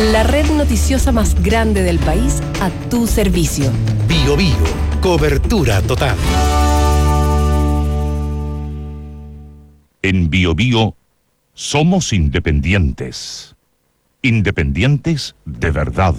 La red noticiosa más grande del país a tu servicio. Bio, cobertura total. En Bio somos independientes. Independientes de verdad.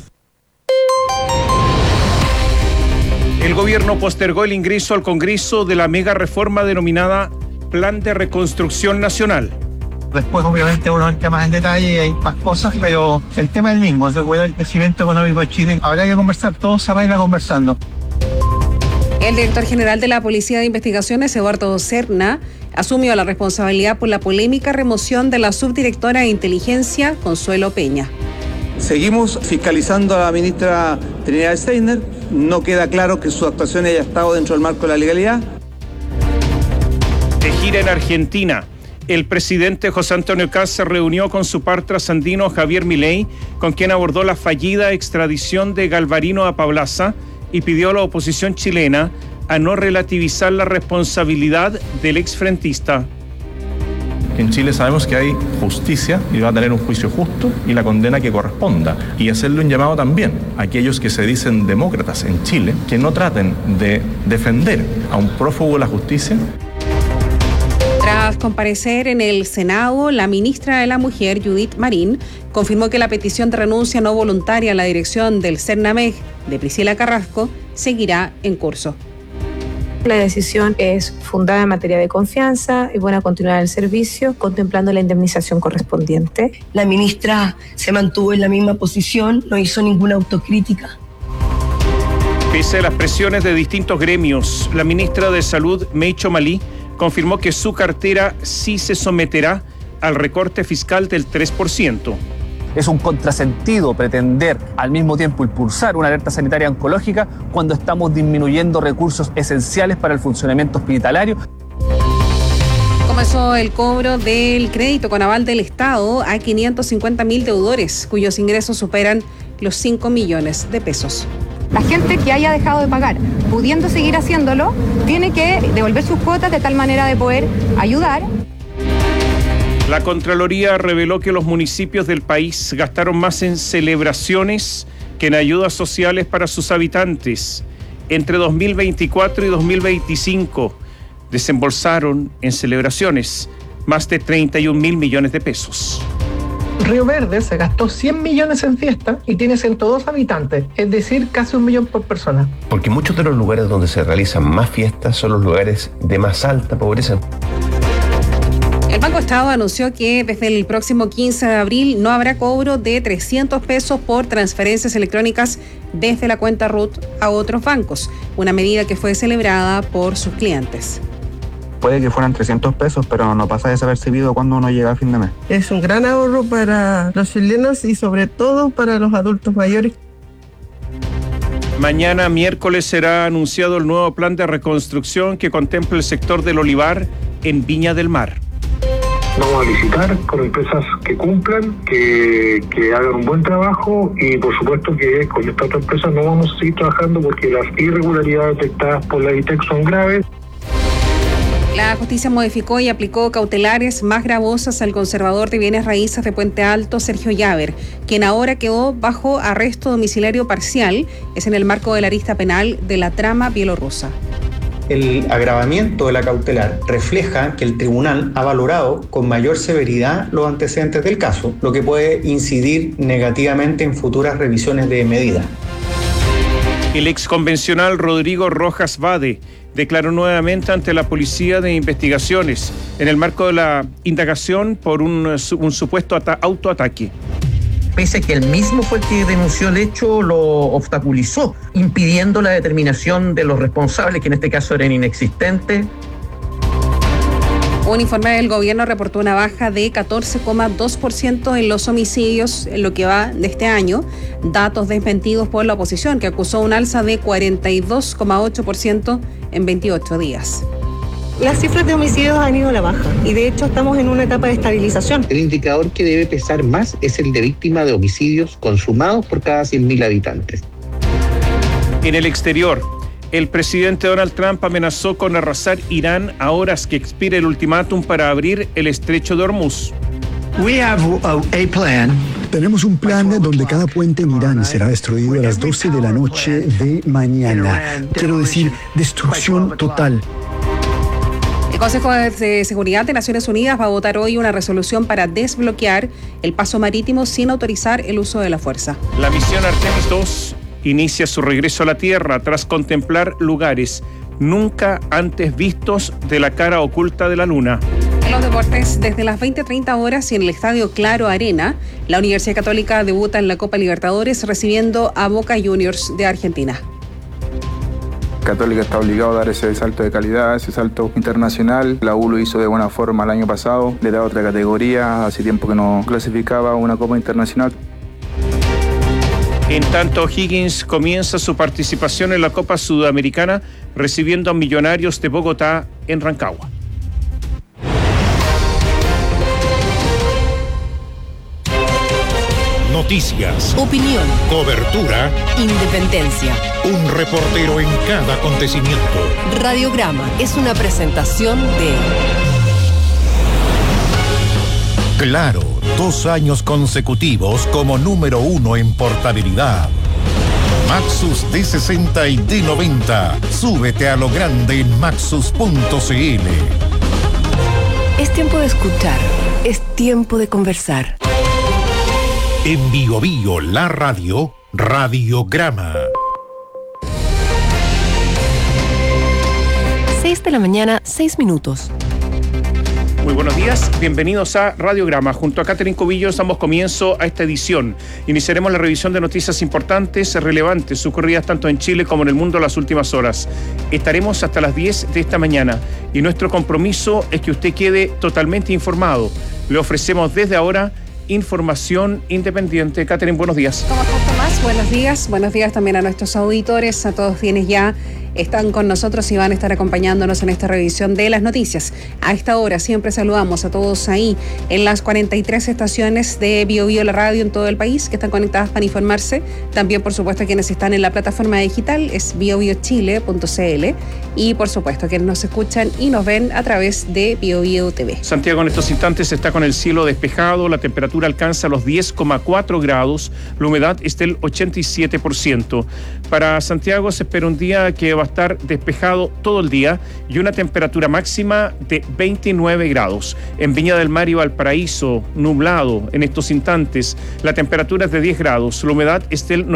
El gobierno postergó el ingreso al Congreso de la mega reforma denominada Plan de Reconstrucción Nacional. Después, obviamente, uno entra más en detalle y hay más cosas, pero el tema es el mismo, se cuida el crecimiento económico de Chile. Habrá que conversar, todos se van a ir conversando. El director general de la Policía de Investigaciones, Eduardo Serna, asumió la responsabilidad por la polémica remoción de la subdirectora de Inteligencia, Consuelo Peña. Seguimos fiscalizando a la ministra Trinidad Steiner. No queda claro que su actuación haya estado dentro del marco de la legalidad. De gira en Argentina, el presidente José Antonio Kast se reunió con su par trasandino Javier Milei, con quien abordó la fallida extradición de Galvarino a Paulaza y pidió a la oposición chilena a no relativizar la responsabilidad del exfrentista. En Chile sabemos que hay justicia y va a tener un juicio justo y la condena que corresponda. Y hacerle un llamado también a aquellos que se dicen demócratas en Chile, que no traten de defender a un prófugo de la justicia. Tras comparecer en el Senado, la ministra de la Mujer, Judith Marín, confirmó que la petición de renuncia no voluntaria a la dirección del CERNAMEG de Priscila Carrasco seguirá en curso. La decisión es fundada en materia de confianza y buena continuidad del servicio, contemplando la indemnización correspondiente. La ministra se mantuvo en la misma posición, no hizo ninguna autocrítica. Pese a las presiones de distintos gremios, la ministra de Salud, Meïcho Malí, confirmó que su cartera sí se someterá al recorte fiscal del 3%. Es un contrasentido pretender al mismo tiempo impulsar una alerta sanitaria oncológica cuando estamos disminuyendo recursos esenciales para el funcionamiento hospitalario. Comenzó el cobro del crédito con aval del Estado a 550.000 deudores, cuyos ingresos superan los 5 millones de pesos. La gente que haya dejado de pagar, pudiendo seguir haciéndolo, tiene que devolver sus cuotas de tal manera de poder ayudar. La Contraloría reveló que los municipios del país gastaron más en celebraciones que en ayudas sociales para sus habitantes. Entre 2024 y 2025 desembolsaron en celebraciones más de 31.000 millones de pesos. Río Verde se gastó 100 millones en fiesta y tiene 102 habitantes, es decir, casi 1 millón por persona. Porque muchos de los lugares donde se realizan más fiestas son los lugares de más alta pobreza. El Banco Estado anunció que desde el próximo 15 de abril no habrá cobro de 300 pesos por transferencias electrónicas desde la cuenta RUT a otros bancos, una medida que fue celebrada por sus clientes. Puede que fueran 300 pesos, pero no pasa desapercibido cuando uno llega a fin de mes. Es un gran ahorro para los chilenos y sobre todo para los adultos mayores. Mañana miércoles será anunciado el nuevo plan de reconstrucción que contempla el sector del olivar en Viña del Mar. Vamos a licitar con empresas que cumplan, que hagan un buen trabajo y por supuesto que con esta otra empresa no vamos a seguir trabajando porque las irregularidades detectadas por la ITEC son graves. La justicia modificó y aplicó cautelares más gravosas al conservador de bienes raíces de Puente Alto, Sergio Llaver, quien ahora quedó bajo arresto domiciliario parcial, es en el marco de la arista penal de la trama bielorrusa. El agravamiento de la cautelar refleja que el tribunal ha valorado con mayor severidad los antecedentes del caso, lo que puede incidir negativamente en futuras revisiones de medida. El exconvencional Rodrigo Rojas Vade declaró nuevamente ante la Policía de Investigaciones en el marco de la indagación por un supuesto autoataque. Pese a que él mismo fue el que denunció el hecho, lo obstaculizó, impidiendo la determinación de los responsables, que en este caso eran inexistentes. Un informe del gobierno reportó una baja de 14,2% en los homicidios en lo que va de este año, datos desmentidos por la oposición, que acusó un alza de 42,8% en 28 días. Las cifras de homicidios han ido a la baja y de hecho estamos en una etapa de estabilización. El indicador que debe pesar más es el de víctima de homicidios consumados por cada 100.000 habitantes. En el exterior, el presidente Donald Trump amenazó con arrasar Irán a horas que expire el ultimátum para abrir el estrecho de Hormuz. We have a plan Tenemos un plan donde cada puente en Irán será destruido a las 12 de la noche de mañana. Quiero decir, destrucción total. El Consejo de Seguridad de Naciones Unidas va a votar hoy una resolución para desbloquear el paso marítimo sin autorizar el uso de la fuerza. La misión Artemis II inicia su regreso a la Tierra tras contemplar lugares nunca antes vistos de la cara oculta de la Luna. En los deportes, desde las 20:30 horas y en el Estadio Claro Arena, la Universidad Católica debuta en la Copa Libertadores recibiendo a Boca Juniors de Argentina. Católica está obligado a dar ese salto de calidad, ese salto internacional. La U lo hizo de buena forma el año pasado, le da otra categoría, hace tiempo que no clasificaba a una Copa Internacional. En tanto, Higgins comienza su participación en la Copa Sudamericana recibiendo a Millonarios de Bogotá en Rancagua. Noticias, opinión, cobertura, independencia. Un reportero en cada acontecimiento. Radiograma es una presentación de Claro, 2 años consecutivos como número 1 en portabilidad. Maxus D60 y D90. Súbete a lo grande en maxus.cl. Es tiempo de escuchar, es tiempo de conversar. En Bio Bio, la radio, Radiograma. 6 de la mañana, 6 minutos. Muy buenos días, bienvenidos a Radiograma. Junto a Catherine Cubillos damos comienzo a esta edición. Iniciaremos la revisión de noticias importantes, relevantes, ocurridas tanto en Chile como en el mundo en las últimas horas. Estaremos hasta las 10 de esta mañana y nuestro compromiso es que usted quede totalmente informado. Le ofrecemos desde ahora información independiente. Catherine, buenos días. ¿Cómo estás, Tomás? Buenos días también a nuestros auditores, a todos quienes ya están con nosotros y van a estar acompañándonos en esta revisión de las noticias. A esta hora siempre saludamos a todos ahí en las 43 estaciones de Bio Bio la radio en todo el país que están conectadas para informarse. También, por supuesto, quienes están en la plataforma digital es biobiochile.cl y, por supuesto, quienes nos escuchan y nos ven a través de Bio Bio TV. Santiago en estos instantes está con el cielo despejado, la temperatura alcanza los 10,4 grados, la humedad está del 87%. Para Santiago se espera un día que va a estar despejado todo el día y una temperatura máxima de 29 grados. En Viña del Mar y Valparaíso, nublado en estos instantes, la temperatura es de 10 grados, la humedad es del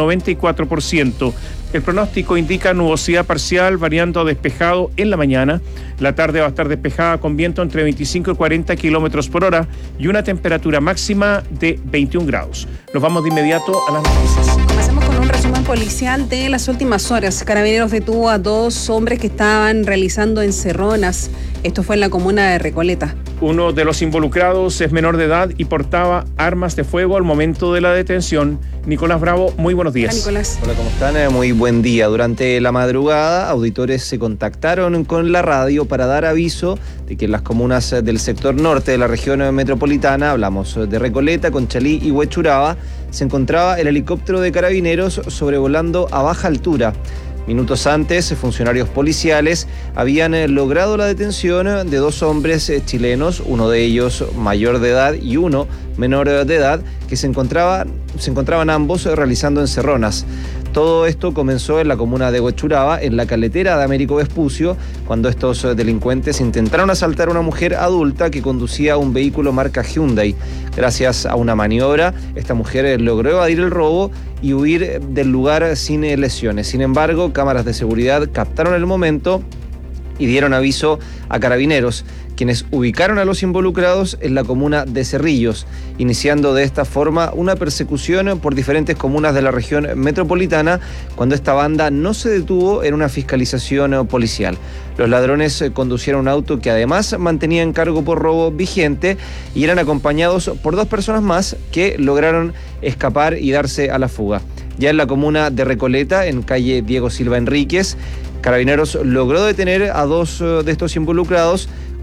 94%. El pronóstico indica nubosidad parcial variando a despejado en la mañana. La tarde va a estar despejada con viento entre 25 y 40 kilómetros por hora y una temperatura máxima de 21 grados. Nos vamos de inmediato a las noticias. Comencemos con un resumen policial de las últimas horas. Carabineros detuvo a 2 hombres que estaban realizando encerronas. Esto fue en la comuna de Recoleta. Uno de los involucrados es menor de edad y portaba armas de fuego al momento de la detención. Nicolás Bravo, muy buenos días. Hola, Nicolás. Hola, ¿cómo están? Muy buen día. Durante la madrugada, auditores se contactaron con la radio para dar aviso de que en las comunas del sector norte de la región metropolitana, hablamos de Recoleta, Conchalí y Huechuraba, se encontraba el helicóptero de Carabineros sobrevolando a baja altura. Minutos antes, funcionarios policiales habían logrado la detención de 2 hombres chilenos, uno de ellos mayor de edad y uno menor de edad, que se encontraban ambos realizando encerronas. Todo esto comenzó en la comuna de Huechuraba, en la caletera de Américo Vespucio, cuando estos delincuentes intentaron asaltar a una mujer adulta que conducía un vehículo marca Hyundai. Gracias a una maniobra, esta mujer logró evadir el robo y huir del lugar sin lesiones. Sin embargo, cámaras de seguridad captaron el momento y dieron aviso a Carabineros, quienes ubicaron a los involucrados en la comuna de Cerrillos, iniciando de esta forma una persecución por diferentes comunas de la región metropolitana cuando esta banda no se detuvo en una fiscalización policial. Los ladrones conducieron un auto que además mantenía en cargo por robo vigente y eran acompañados por 2 personas más que lograron escapar y darse a la fuga. Ya en la comuna de Recoleta, en calle Diego Silva Enríquez, Carabineros logró detener a 2 de estos involucrados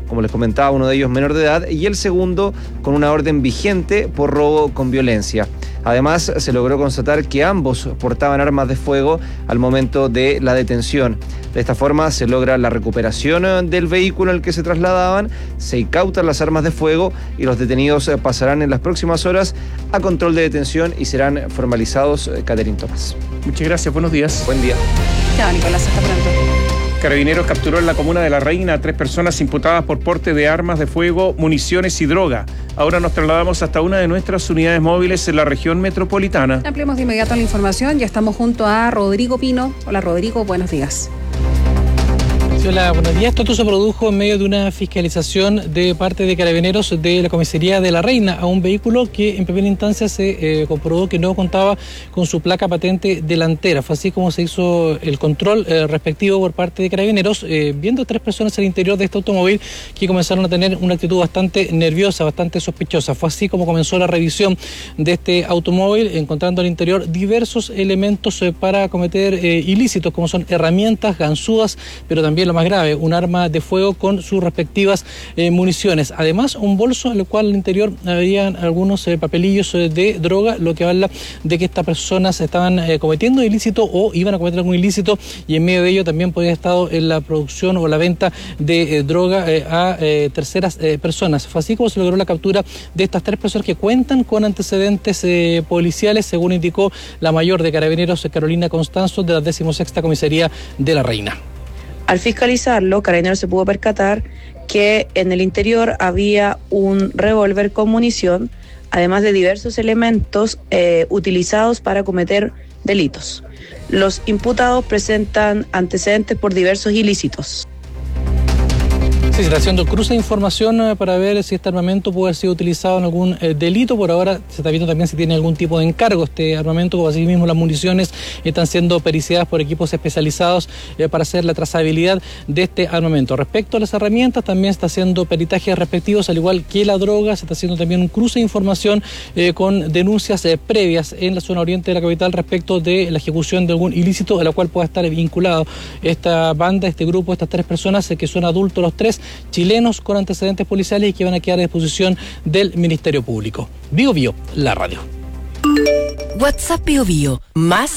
como les comentaba, uno de ellos menor de edad, y el segundo con una orden vigente por robo con violencia. Además, se logró constatar que ambos portaban armas de fuego al momento de la detención. De esta forma se logra la recuperación del vehículo en el que se trasladaban, se incautan las armas de fuego y los detenidos pasarán en las próximas horas a control de detención y serán formalizados. Catherine Tomás. Muchas gracias, buenos días. Buen día. Chao, Nicolás, hasta pronto. Carabineros capturó en la comuna de La Reina a 3 personas imputadas por porte de armas de fuego, municiones y droga. Ahora nos trasladamos hasta una de nuestras unidades móviles en la región metropolitana. Ampliemos de inmediato la información. Ya estamos junto a Rodrigo Pino. Hola, Rodrigo, buenos días. Hola, buenos días. Esto se produjo en medio de una fiscalización de parte de Carabineros de la comisaría de La Reina a un vehículo que en primera instancia se comprobó que no contaba con su placa patente delantera. Fue así como se hizo el control respectivo por parte de Carabineros, viendo 3 personas al interior de este automóvil que comenzaron a tener una actitud bastante nerviosa, bastante sospechosa. Fue así como comenzó la revisión de este automóvil, encontrando al interior diversos elementos para cometer ilícitos, como son herramientas, ganzúas, pero también lo más grave, un arma de fuego con sus respectivas municiones. Además, un bolso en el cual al interior habían algunos papelillos de droga, lo que habla de que estas personas estaban cometiendo ilícito o iban a cometer algún ilícito, y en medio de ello también podía haber estado en la producción o la venta de droga a terceras personas. Fue así como se logró la captura de estas 3 personas que cuentan con antecedentes policiales, según indicó la mayor de Carabineros, Carolina Constanzo, de la 16ª Comisaría de La Reina. Al fiscalizarlo, Carabineros se pudo percatar que en el interior había un revólver con munición, además de diversos elementos utilizados para cometer delitos. Los imputados presentan antecedentes por diversos ilícitos. Sí, se está haciendo cruce de información para ver si este armamento puede haber sido utilizado en algún delito. Por ahora se está viendo también si tiene algún tipo de encargo este armamento, como así mismo las municiones están siendo periciadas por equipos especializados para hacer la trazabilidad de este armamento. Respecto a las herramientas, también se está haciendo peritajes respectivos, al igual que la droga. Se está haciendo también un cruce de información con denuncias previas en la zona oriente de la capital respecto de la ejecución de algún ilícito a la cual pueda estar vinculado esta banda, este grupo, estas 3 personas que son adultos los 3, chilenos con antecedentes policiales y que van a quedar a disposición del Ministerio Público. Bio Bio, la radio. WhatsApp Bio Bio, más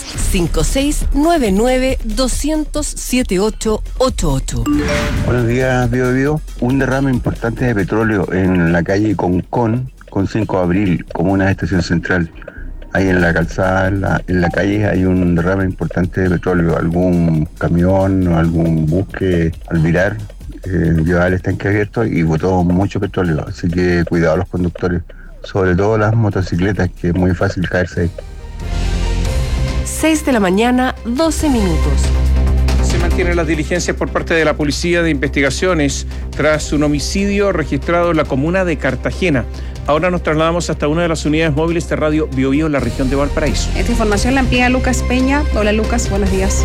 5699-200-7888. Buenos días, Bio Bio. Un derrame importante de petróleo en la calle Concón, con 5 de abril, comuna de Estación Central. Ahí en la calzada, en la calle, hay un derrame importante de petróleo. Algún camión o algún bus que al virar llevaba el estanque abierto y botó mucho petróleo. Así que cuidado a los conductores, sobre todo las motocicletas, que es muy fácil caerse ahí. 6 de la mañana, 12 minutos. Se mantienen las diligencias por parte de la Policía de Investigaciones tras un homicidio registrado en la comuna de Cartagena. Ahora nos trasladamos hasta una de las unidades móviles de Radio Bio Bio en la región de Valparaíso. Esta información la amplía Lucas Peña. Hola Lucas, buenos días.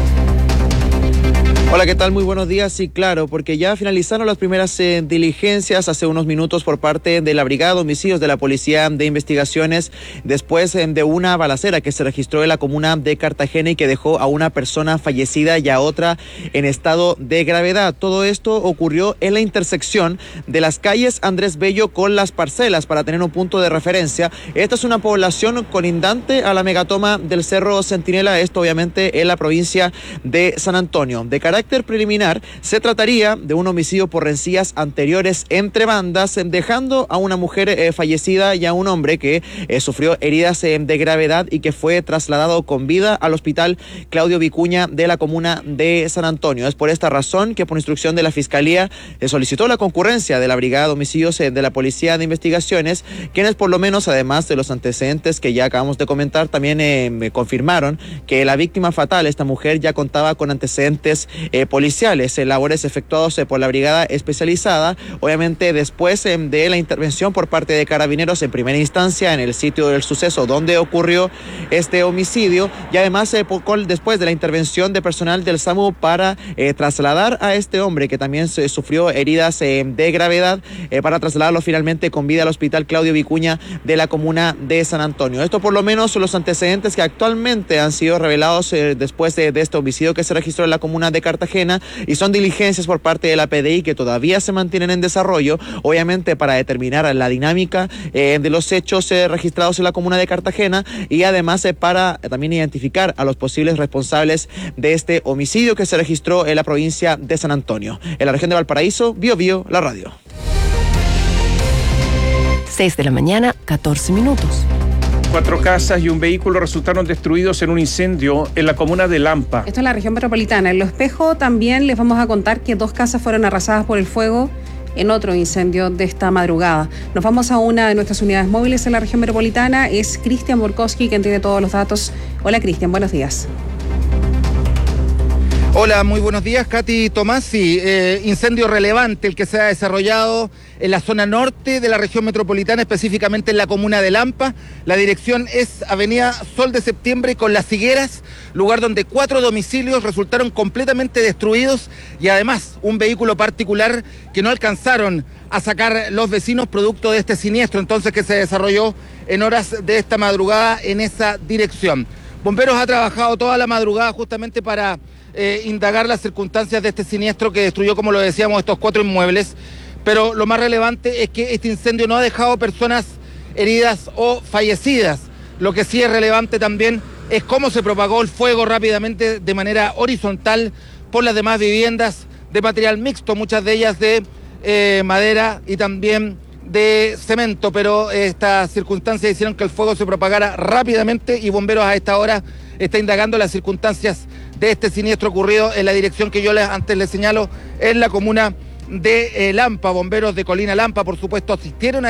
Hola, ¿qué tal? Muy buenos días. Sí, claro, porque ya finalizaron las primeras diligencias hace unos minutos por parte de la Brigada de Homicidios de la Policía de Investigaciones después de una balacera que se registró en la comuna de Cartagena y que dejó a una persona fallecida y a otra en estado de gravedad. Todo esto ocurrió en la intersección de las calles Andrés Bello con Las Parcelas, para tener un punto de referencia. Esta es una población colindante a la megatoma del Cerro Centinela, esto obviamente en la provincia de San Antonio. De carácter preliminar, se trataría de un homicidio por rencillas anteriores entre bandas, dejando a una mujer fallecida y a un hombre que sufrió heridas de gravedad y que fue trasladado con vida al hospital Claudio Vicuña de la comuna de San Antonio. Es por esta razón que, por instrucción de la Fiscalía, solicitó la concurrencia de la Brigada de Homicidios de la Policía de Investigaciones, quienes por lo menos, además de los antecedentes que ya acabamos de comentar, también me confirmaron que la víctima fatal, esta mujer, ya contaba con antecedentes policiales, labores efectuados por la brigada especializada, obviamente después de la intervención por parte de Carabineros en primera instancia en el sitio del suceso donde ocurrió este homicidio, y además después de la intervención de personal del SAMU para trasladar a este hombre que también sufrió heridas de gravedad, para trasladarlo finalmente con vida al hospital Claudio Vicuña de la comuna de San Antonio. Esto por lo menos son los antecedentes que actualmente han sido revelados después de este homicidio que se registró en la comuna de Cartagena. Cartagena, y son diligencias por parte de la PDI que todavía se mantienen en desarrollo, obviamente para determinar la dinámica de los hechos registrados en la comuna de Cartagena, y además para también identificar a los posibles responsables de este homicidio que se registró en la provincia de San Antonio. En la región de Valparaíso, Biobío, la radio. 6 de la mañana, 14 minutos. 4 casas y un vehículo resultaron destruidos en un incendio en la comuna de Lampa. Esto es la región metropolitana. En Lo Espejo también les vamos a contar que 2 casas fueron arrasadas por el fuego en otro incendio de esta madrugada. Nos vamos a una de nuestras unidades móviles en la región metropolitana. Es Cristian Borkowski quien tiene todos los datos. Hola Cristian, buenos días. Hola, muy buenos días, Katy Tomás. Sí, incendio relevante el que se ha desarrollado en la zona norte de la región metropolitana, específicamente en la comuna de Lampa. La dirección es Avenida Sol de Septiembre con Las Higueras, lugar donde 4 domicilios resultaron completamente destruidos y además un vehículo particular que no alcanzaron a sacar los vecinos producto de este siniestro entonces que se desarrolló en horas de esta madrugada en esa dirección. Bomberos ha trabajado toda la madrugada justamente para indagar las circunstancias de este siniestro que destruyó, como lo decíamos, estos 4 inmuebles, pero lo más relevante es que este incendio no ha dejado personas heridas o fallecidas. Lo que sí es relevante también es cómo se propagó el fuego rápidamente de manera horizontal por las demás viviendas de material mixto, muchas de ellas de madera y también de cemento, pero estas circunstancias hicieron que el fuego se propagara rápidamente y Bomberos a esta hora está indagando las circunstancias de este siniestro ocurrido en la dirección que yo antes les señalo, en la comuna de Lampa. Bomberos de Colina Lampa, por supuesto, asistieron a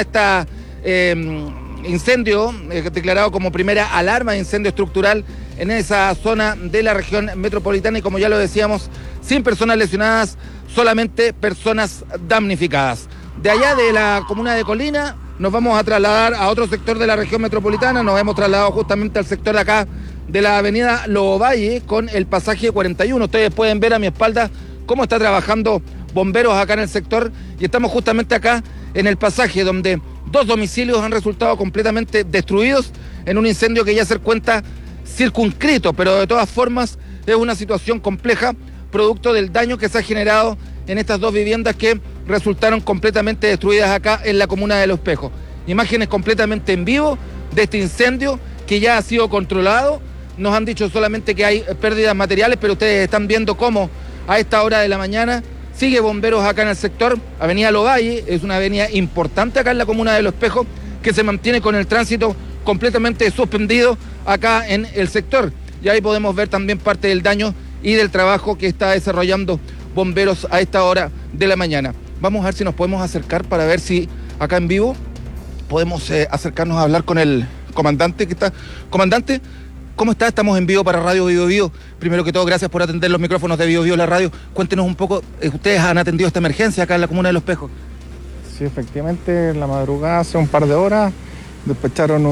este incendio declarado como primera alarma de incendio estructural en esa zona de la región metropolitana y, como ya lo decíamos, sin personas lesionadas, solamente personas damnificadas. De allá de la comuna de Colina nos vamos a trasladar a otro sector de la región metropolitana. Nos hemos trasladado justamente al sector de acá de la avenida Lovalle con el pasaje 41. Ustedes pueden ver a mi espalda cómo está trabajando Bomberos acá en el sector y estamos justamente acá en el pasaje donde 2 domicilios han resultado completamente destruidos en un incendio que ya se cuenta circunscrito, pero de todas formas es una situación compleja producto del daño que se ha generado en estas 2 viviendas que resultaron completamente destruidas acá en la comuna de Lo Espejo. Imágenes completamente en vivo de este incendio que ya ha sido controlado. Nos han dicho solamente que hay pérdidas materiales, pero ustedes están viendo cómo a esta hora de la mañana sigue Bomberos acá en el sector. Avenida Lovalle es una avenida importante acá en la comuna de Lo Espejo que se mantiene con el tránsito completamente suspendido acá en el sector. Y ahí podemos ver también parte del daño y del trabajo que está desarrollando Bomberos a esta hora de la mañana. Vamos a ver si nos podemos acercar para ver si acá en vivo podemos acercarnos a hablar con el comandante que está. Comandante, ¿cómo está? Estamos en vivo para Radio Biobío. Primero que todo, gracias por atender los micrófonos de Biobío, la radio. Cuéntenos un poco, ustedes han atendido esta emergencia acá en la comuna de Lo Espejos. Sí, efectivamente, en la madrugada, hace un par de horas, despacharon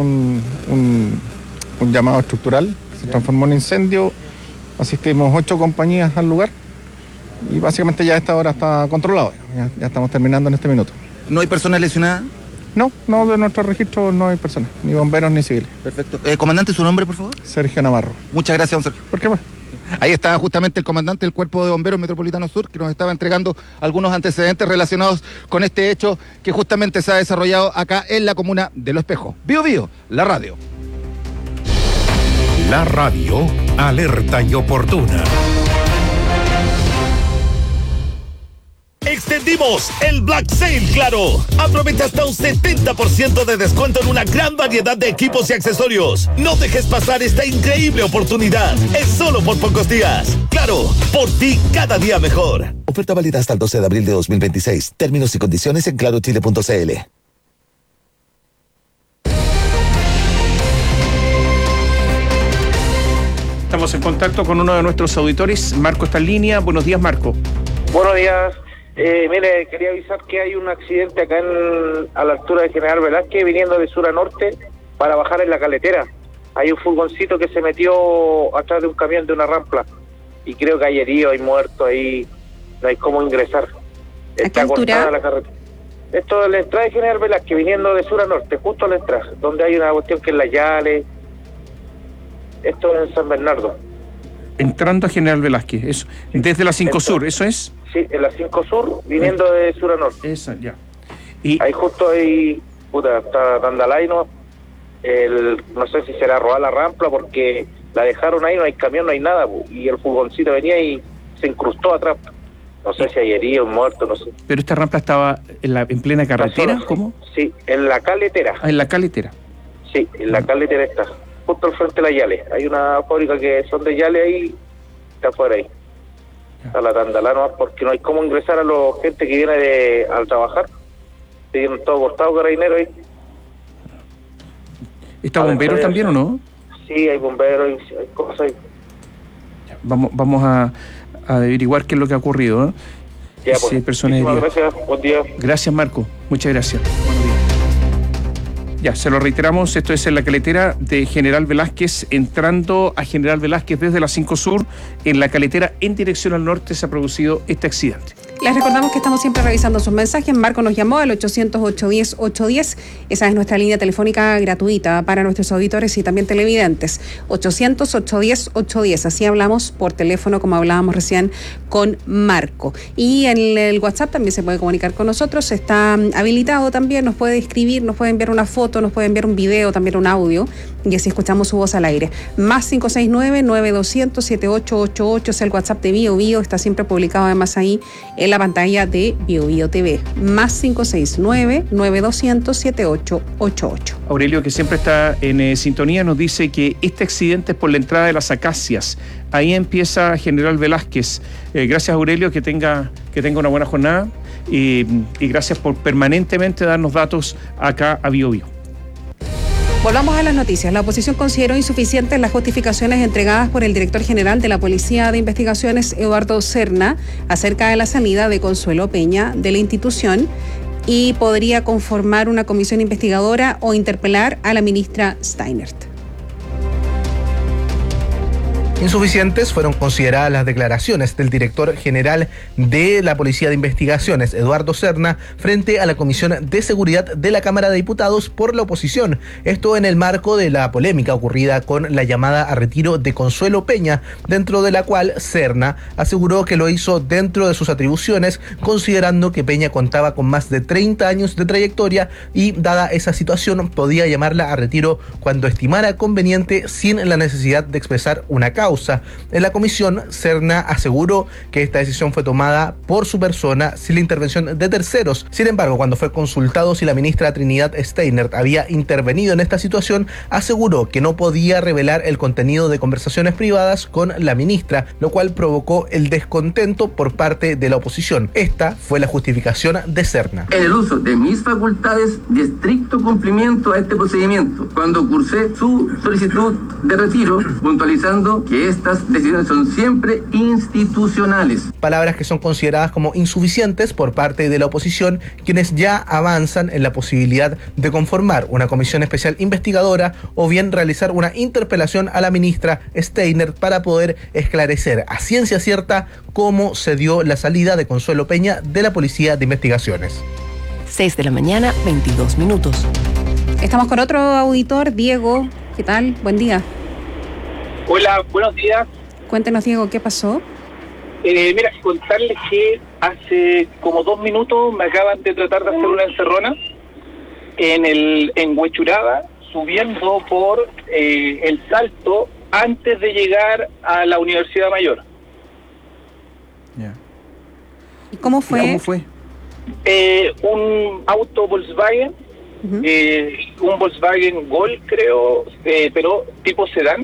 un llamado estructural, se transformó en incendio, asistimos 8 compañías al lugar y básicamente ya a esta hora está controlado, ya estamos terminando en este minuto. ¿No hay personas lesionadas? No, de nuestro registro no hay personas, ni bomberos ni civiles. Perfecto. Comandante, ¿su nombre, por favor? Sergio Navarro. Muchas gracias, don Sergio. ¿Por qué más? Ahí está justamente el comandante del Cuerpo de Bomberos Metropolitano Sur, que nos estaba entregando algunos antecedentes relacionados con este hecho que justamente se ha desarrollado acá en la comuna de Lo Espejo. Biobío, la radio. La radio, alerta y oportuna. Extendimos el Black Sale Claro. Aprovecha hasta un 70% de descuento en una gran variedad de equipos y accesorios. No dejes pasar esta increíble oportunidad. Es solo por pocos días. Claro, por ti cada día mejor. Oferta válida hasta el 12 de abril de 2026. Términos y condiciones en clarochile.cl. Estamos en contacto con uno de nuestros auditores. Marco está en línea. Buenos días, Marco. Buenos días. Mire, quería avisar que hay un accidente acá a la altura de General Velázquez, viniendo de sur a norte para bajar en la Caletera. Hay un furgoncito que se metió atrás de un camión de una rampla y creo que hay heridos, hay muertos, ahí no hay cómo ingresar. Está cortada la carretera. Esto es la entrada de General Velázquez, viniendo de sur a norte, justo a la entrada, donde hay una cuestión que es la Yale. Esto es en San Bernardo. entrando a General Velázquez, eso, desde la 5 Sur, ¿eso es? Sí, en la 5 Sur, viniendo de sur a norte. Esa, ya. Y ahí justo ahí, está Tandalay, no sé si será robar la rampa porque la dejaron ahí, no hay camión, no hay nada, y el furgoncito venía y se incrustó atrás. No sé si hay herido, muerto, no sé. Pero esta rampa estaba en plena carretera, ¿cómo? Sí, en la caletera. Ah, en la caletera. Sí, en la caletera está, justo al frente de la Yale. Hay una fábrica que son de Yale ahí, está afuera ahí. A la Tandalá nomás, porque no hay cómo ingresar a la gente que viene al trabajar. Tienen todo cortado, carabinero ahí. ¿Está bomberos también o no? Sí, hay bomberos, hay cosas ahí. Vamos a averiguar qué es lo que ha ocurrido, ¿eh? Ya, pues, gracias, buen día. Gracias, Marco, muchas gracias. Buenos días. Ya, se lo reiteramos, esto es en la caletera de General Velázquez, entrando a General Velázquez desde la 5 Sur, en la caletera en dirección al norte se ha producido este accidente. Les recordamos que estamos siempre revisando sus mensajes. Marco nos llamó al 800-810-810. Esa es nuestra línea telefónica gratuita para nuestros auditores y también televidentes. 800-810-810. Así hablamos por teléfono, como hablábamos recién con Marco. Y en el WhatsApp también se puede comunicar con nosotros. Está habilitado también. Nos puede escribir, nos puede enviar una foto, nos puede enviar un video, también un audio. Y así escuchamos su voz al aire. Más 569-9200-7888 es el WhatsApp de Bio Bio. Está siempre publicado además ahí en la pantalla de Bio Bio TV. Más 569-9200-7888. Aurelio, que siempre está en sintonía, nos dice que este accidente es por la entrada de las Acacias. Ahí empieza General Velázquez. Gracias, Aurelio, que tenga una buena jornada y gracias por permanentemente darnos datos acá a Bio Bio. Volvamos a las noticias. La oposición consideró insuficientes las justificaciones entregadas por el director general de la Policía de Investigaciones, Eduardo Serna, acerca de la salida de Consuelo Peña de la institución y podría conformar una comisión investigadora o interpelar a la ministra Steinert. Insuficientes fueron consideradas las declaraciones del director general de la Policía de Investigaciones, Eduardo Serna, frente a la Comisión de Seguridad de la Cámara de Diputados por la oposición. Esto en el marco de la polémica ocurrida con la llamada a retiro de Consuelo Peña, dentro de la cual Serna aseguró que lo hizo dentro de sus atribuciones, considerando que Peña contaba con más de 30 años de trayectoria y, dada esa situación, podía llamarla a retiro cuando estimara conveniente sin la necesidad de expresar una causa. En la comisión, Serna aseguró que esta decisión fue tomada por su persona sin la intervención de terceros. Sin embargo, cuando fue consultado si la ministra Trinidad Steinert había intervenido en esta situación, aseguró que no podía revelar el contenido de conversaciones privadas con la ministra, lo cual provocó el descontento por parte de la oposición. Esta fue la justificación de Serna. En el uso de mis facultades de estricto cumplimiento a este procedimiento, cuando cursé su solicitud de retiro, puntualizando que estas decisiones son siempre institucionales. Palabras que son consideradas como insuficientes por parte de la oposición, quienes ya avanzan en la posibilidad de conformar una comisión especial investigadora o bien realizar una interpelación a la ministra Steinert para poder esclarecer a ciencia cierta cómo se dio la salida de Consuelo Peña de la Policía de Investigaciones. 6 de la mañana, 22 minutos. Estamos con otro auditor, Diego. ¿Qué tal? Buen día. Hola, buenos días. Cuéntenos, Diego, ¿qué pasó? Mira, contarles que hace como 2 minutos me acaban de tratar de hacer una encerrona en Huechuraba, subiendo por el Salto antes de llegar a la Universidad Mayor. Yeah. ¿Y cómo fue? ¿Cómo fue? Un auto Volkswagen, un Volkswagen Gol, creo, pero tipo sedán.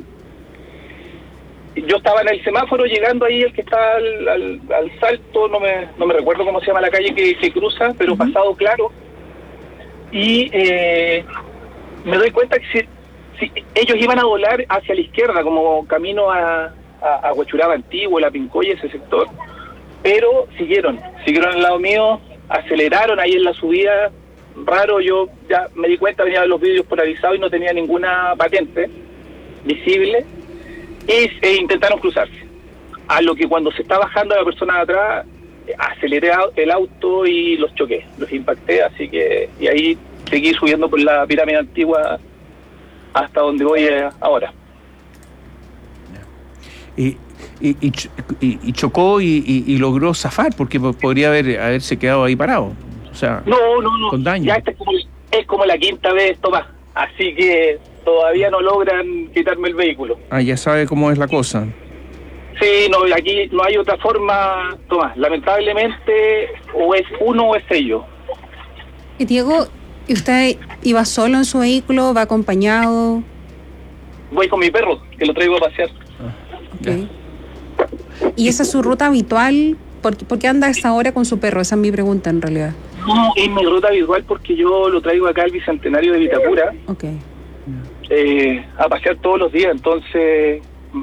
Yo estaba en el semáforo llegando ahí, el que está al Salto, no me recuerdo cómo se llama la calle que cruza, pero pasado claro. Y me doy cuenta que si ellos iban a volar hacia la izquierda, como camino a Huechuraba Antiguo, La Pincoya, ese sector, pero siguieron al lado mío, aceleraron ahí en la subida, raro, yo ya me di cuenta, venía de los vídeos polarizados y no tenía ninguna patente visible. E intentaron cruzarse, a lo que cuando se está bajando la persona de atrás, aceleré el auto y los choqué, los impacté, así que, y ahí seguí subiendo por la pirámide antigua hasta donde voy ahora. Y y chocó y logró zafar, porque podría haberse quedado ahí parado. O sea, no, con daño. Ya es como la quinta vez, Tomás, así que todavía no logran quitarme el vehículo. Ya sabe cómo es la cosa. Sí, no, aquí no hay otra forma, Tomás, lamentablemente o es uno o es ellos. Y Diego, ¿y usted iba solo en su vehículo, va acompañado? Voy con mi perro, que lo traigo a pasear. Okay. ¿Y esa es su ruta habitual? ¿Por qué anda a esta hora con su perro? Esa es mi pregunta en realidad. No, es mi ruta habitual porque yo lo traigo acá al Bicentenario de Vitacura. Okay. A pasear todos los días, entonces...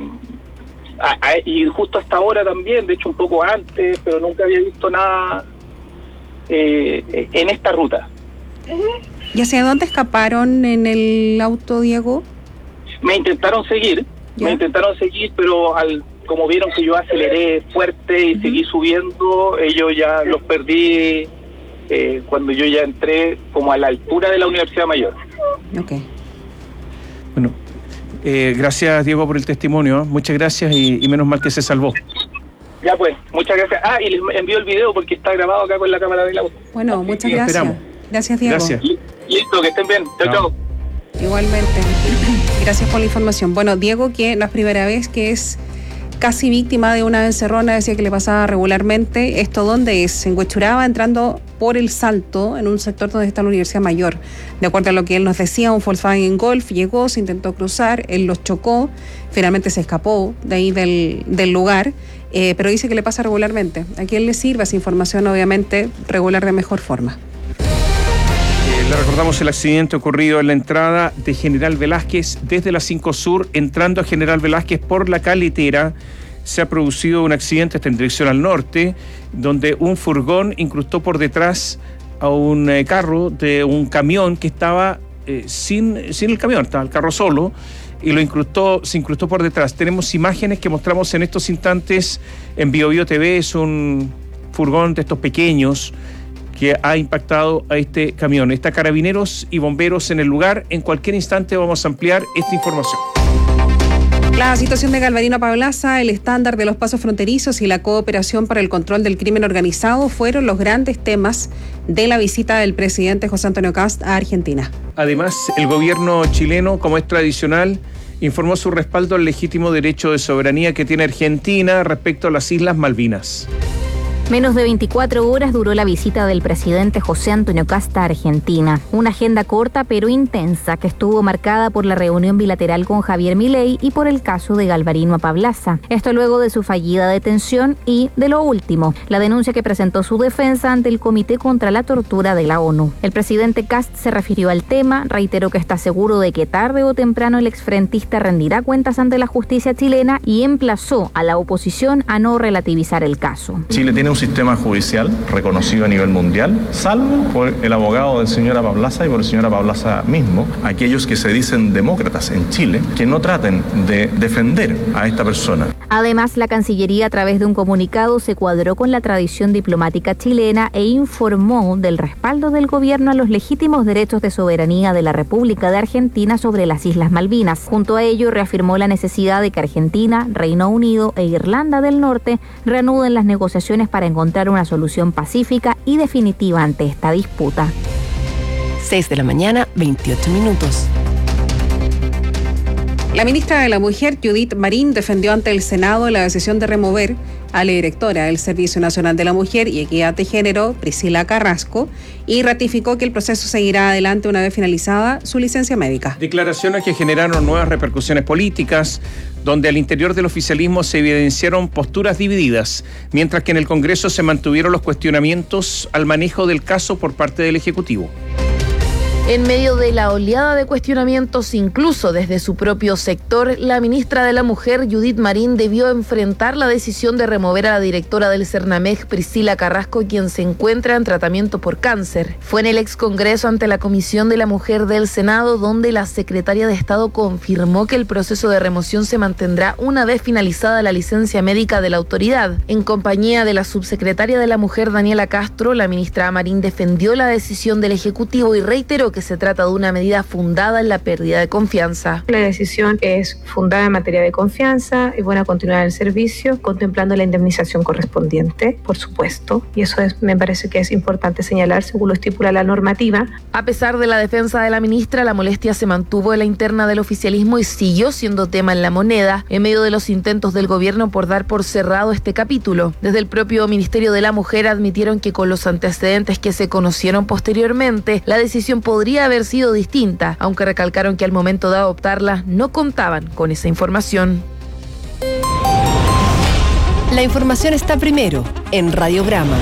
y justo hasta ahora también, de hecho un poco antes, pero nunca había visto nada en esta ruta. ¿Y hacia dónde escaparon en el auto, Diego? Me intentaron seguir, pero como vieron que yo aceleré fuerte y seguí subiendo, ellos ya los perdí cuando yo ya entré como a la altura de la Universidad Mayor. Okay. Bueno, gracias Diego por el testimonio, muchas gracias y menos mal que se salvó. Ya pues, muchas gracias. Y les envío el video porque está grabado acá con la cámara del auto. Bueno, muchas gracias. Esperamos. Gracias, Diego. Gracias. Listo, que estén bien. Chao. Igualmente. Gracias por la información. Bueno, Diego, que no es primera vez que es casi víctima de una encerrona, decía que le pasaba regularmente. ¿Esto dónde es? En Huechuraba, entrando por el Salto, en un sector donde está la Universidad Mayor. De acuerdo a lo que él nos decía, un Volkswagen Golf llegó, se intentó cruzar, él los chocó, finalmente se escapó de ahí del lugar, pero dice que le pasa regularmente. ¿A quién le sirve esa información? Obviamente, regular de mejor forma. Le recordamos el accidente ocurrido en la entrada de General Velázquez desde la 5 Sur, entrando a General Velázquez por la Caletera. Se ha producido un accidente en dirección al norte, donde un furgón incrustó por detrás a un carro de un camión que estaba sin el camión, estaba el carro solo, y se incrustó por detrás. Tenemos imágenes que mostramos en estos instantes en BioBio TV. Es un furgón de estos pequeños que ha impactado a este camión. Está Carabineros y bomberos en el lugar. En cualquier instante vamos a ampliar esta información. La situación de Galvarino Pablaza, el estándar de los pasos fronterizos y la cooperación para el control del crimen organizado fueron los grandes temas de la visita del presidente José Antonio Kast a Argentina. Además, el gobierno chileno, como es tradicional, informó su respaldo al legítimo derecho de soberanía que tiene Argentina respecto a las Islas Malvinas. Menos de 24 horas duró la visita del presidente José Antonio Kast a Argentina. Una agenda corta pero intensa que estuvo marcada por la reunión bilateral con Javier Milei y por el caso de Galvarino Pablaza. Esto luego de su fallida detención y, de lo último, la denuncia que presentó su defensa ante el Comité contra la Tortura de la ONU. El presidente Kast se refirió al tema, reiteró que está seguro de que tarde o temprano el exfrentista rendirá cuentas ante la justicia chilena y emplazó a la oposición a no relativizar el caso. Chile tiene un sistema judicial reconocido a nivel mundial, salvo por el abogado del señor Pablaza y por el señor Pablaza mismo, aquellos que se dicen demócratas en Chile, que no traten de defender a esta persona. Además, la Cancillería, a través de un comunicado, se cuadró con la tradición diplomática chilena e informó del respaldo del gobierno a los legítimos derechos de soberanía de la República de Argentina sobre las Islas Malvinas. Junto a ello, reafirmó la necesidad de que Argentina, Reino Unido e Irlanda del Norte reanuden las negociaciones para encontrar una solución pacífica y definitiva ante esta disputa. 6 de la mañana, 28 minutos. La ministra de la Mujer, Judith Marín, defendió ante el Senado la decisión de remover a la directora del Servicio Nacional de la Mujer y Equidad de Género, Priscila Carrasco, y ratificó que el proceso seguirá adelante una vez finalizada su licencia médica. Declaraciones que generaron nuevas repercusiones políticas, donde al interior del oficialismo se evidenciaron posturas divididas, mientras que en el Congreso se mantuvieron los cuestionamientos al manejo del caso por parte del Ejecutivo. En medio de la oleada de cuestionamientos, incluso desde su propio sector, la ministra de la Mujer, Judith Marín, debió enfrentar la decisión de remover a la directora del Cernamej, Priscila Carrasco, quien se encuentra en tratamiento por cáncer. Fue en el ex Congreso ante la Comisión de la Mujer del Senado, donde la secretaria de Estado confirmó que el proceso de remoción se mantendrá una vez finalizada la licencia médica de la autoridad. En compañía de la subsecretaria de la Mujer, Daniela Castro, la ministra Marín defendió la decisión del Ejecutivo y reiteró que se trata de una medida fundada en la pérdida de confianza. La decisión es fundada en materia de confianza y buena continuidad del servicio, contemplando la indemnización correspondiente, por supuesto, y eso me parece que es importante señalar según lo estipula la normativa. A pesar de la defensa de la ministra, la molestia se mantuvo en la interna del oficialismo y siguió siendo tema en La Moneda, en medio de los intentos del gobierno por dar por cerrado este capítulo. Desde el propio Ministerio de la Mujer admitieron que con los antecedentes que se conocieron posteriormente, la decisión podría haber sido distinta, aunque recalcaron que al momento de adoptarla no contaban con esa información. La información está primero en Radiograma.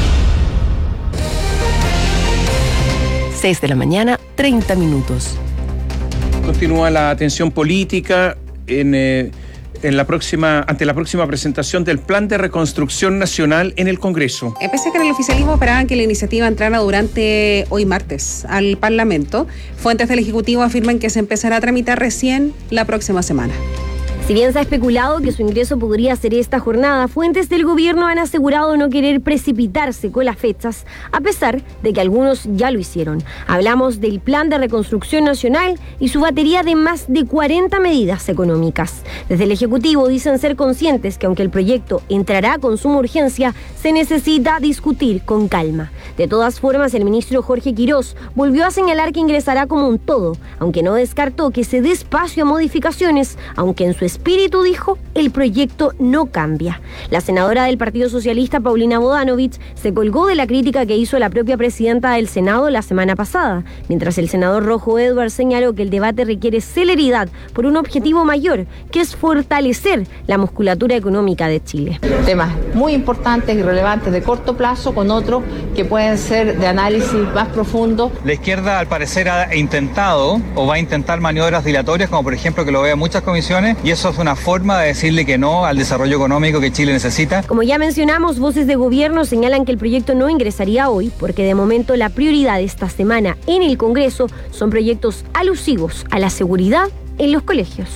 6 de la mañana, 30 minutos. Continúa la atención política ante la próxima presentación del Plan de Reconstrucción Nacional en el Congreso. Pese a que en el oficialismo esperaban que la iniciativa entrara durante hoy martes al Parlamento, fuentes del Ejecutivo afirman que se empezará a tramitar recién la próxima semana. Si bien se ha especulado que su ingreso podría ser esta jornada, fuentes del gobierno han asegurado no querer precipitarse con las fechas, a pesar de que algunos ya lo hicieron. Hablamos del Plan de Reconstrucción Nacional y su batería de más de 40 medidas económicas. Desde el Ejecutivo dicen ser conscientes que aunque el proyecto entrará con suma urgencia, se necesita discutir con calma. De todas formas, el ministro Jorge Quirós volvió a señalar que ingresará como un todo, aunque no descartó que se dé espacio a modificaciones, aunque en su espíritu, dijo, el proyecto no cambia. La senadora del Partido Socialista, Paulina Bodanovich, se colgó de la crítica que hizo la propia presidenta del Senado la semana pasada, mientras el senador Rojo Edwards señaló que el debate requiere celeridad por un objetivo mayor, que es fortalecer la musculatura económica de Chile. Temas muy importantes y relevantes de corto plazo con otros que pueden ser de análisis más profundo. La izquierda, al parecer, ha intentado o va a intentar maniobras dilatorias, como por ejemplo que lo vean muchas comisiones, y eso es una forma de decirle que no al desarrollo económico que Chile necesita. Como ya mencionamos, voces de gobierno señalan que el proyecto no ingresaría hoy porque de momento la prioridad esta semana en el Congreso son proyectos alusivos a la seguridad en los colegios.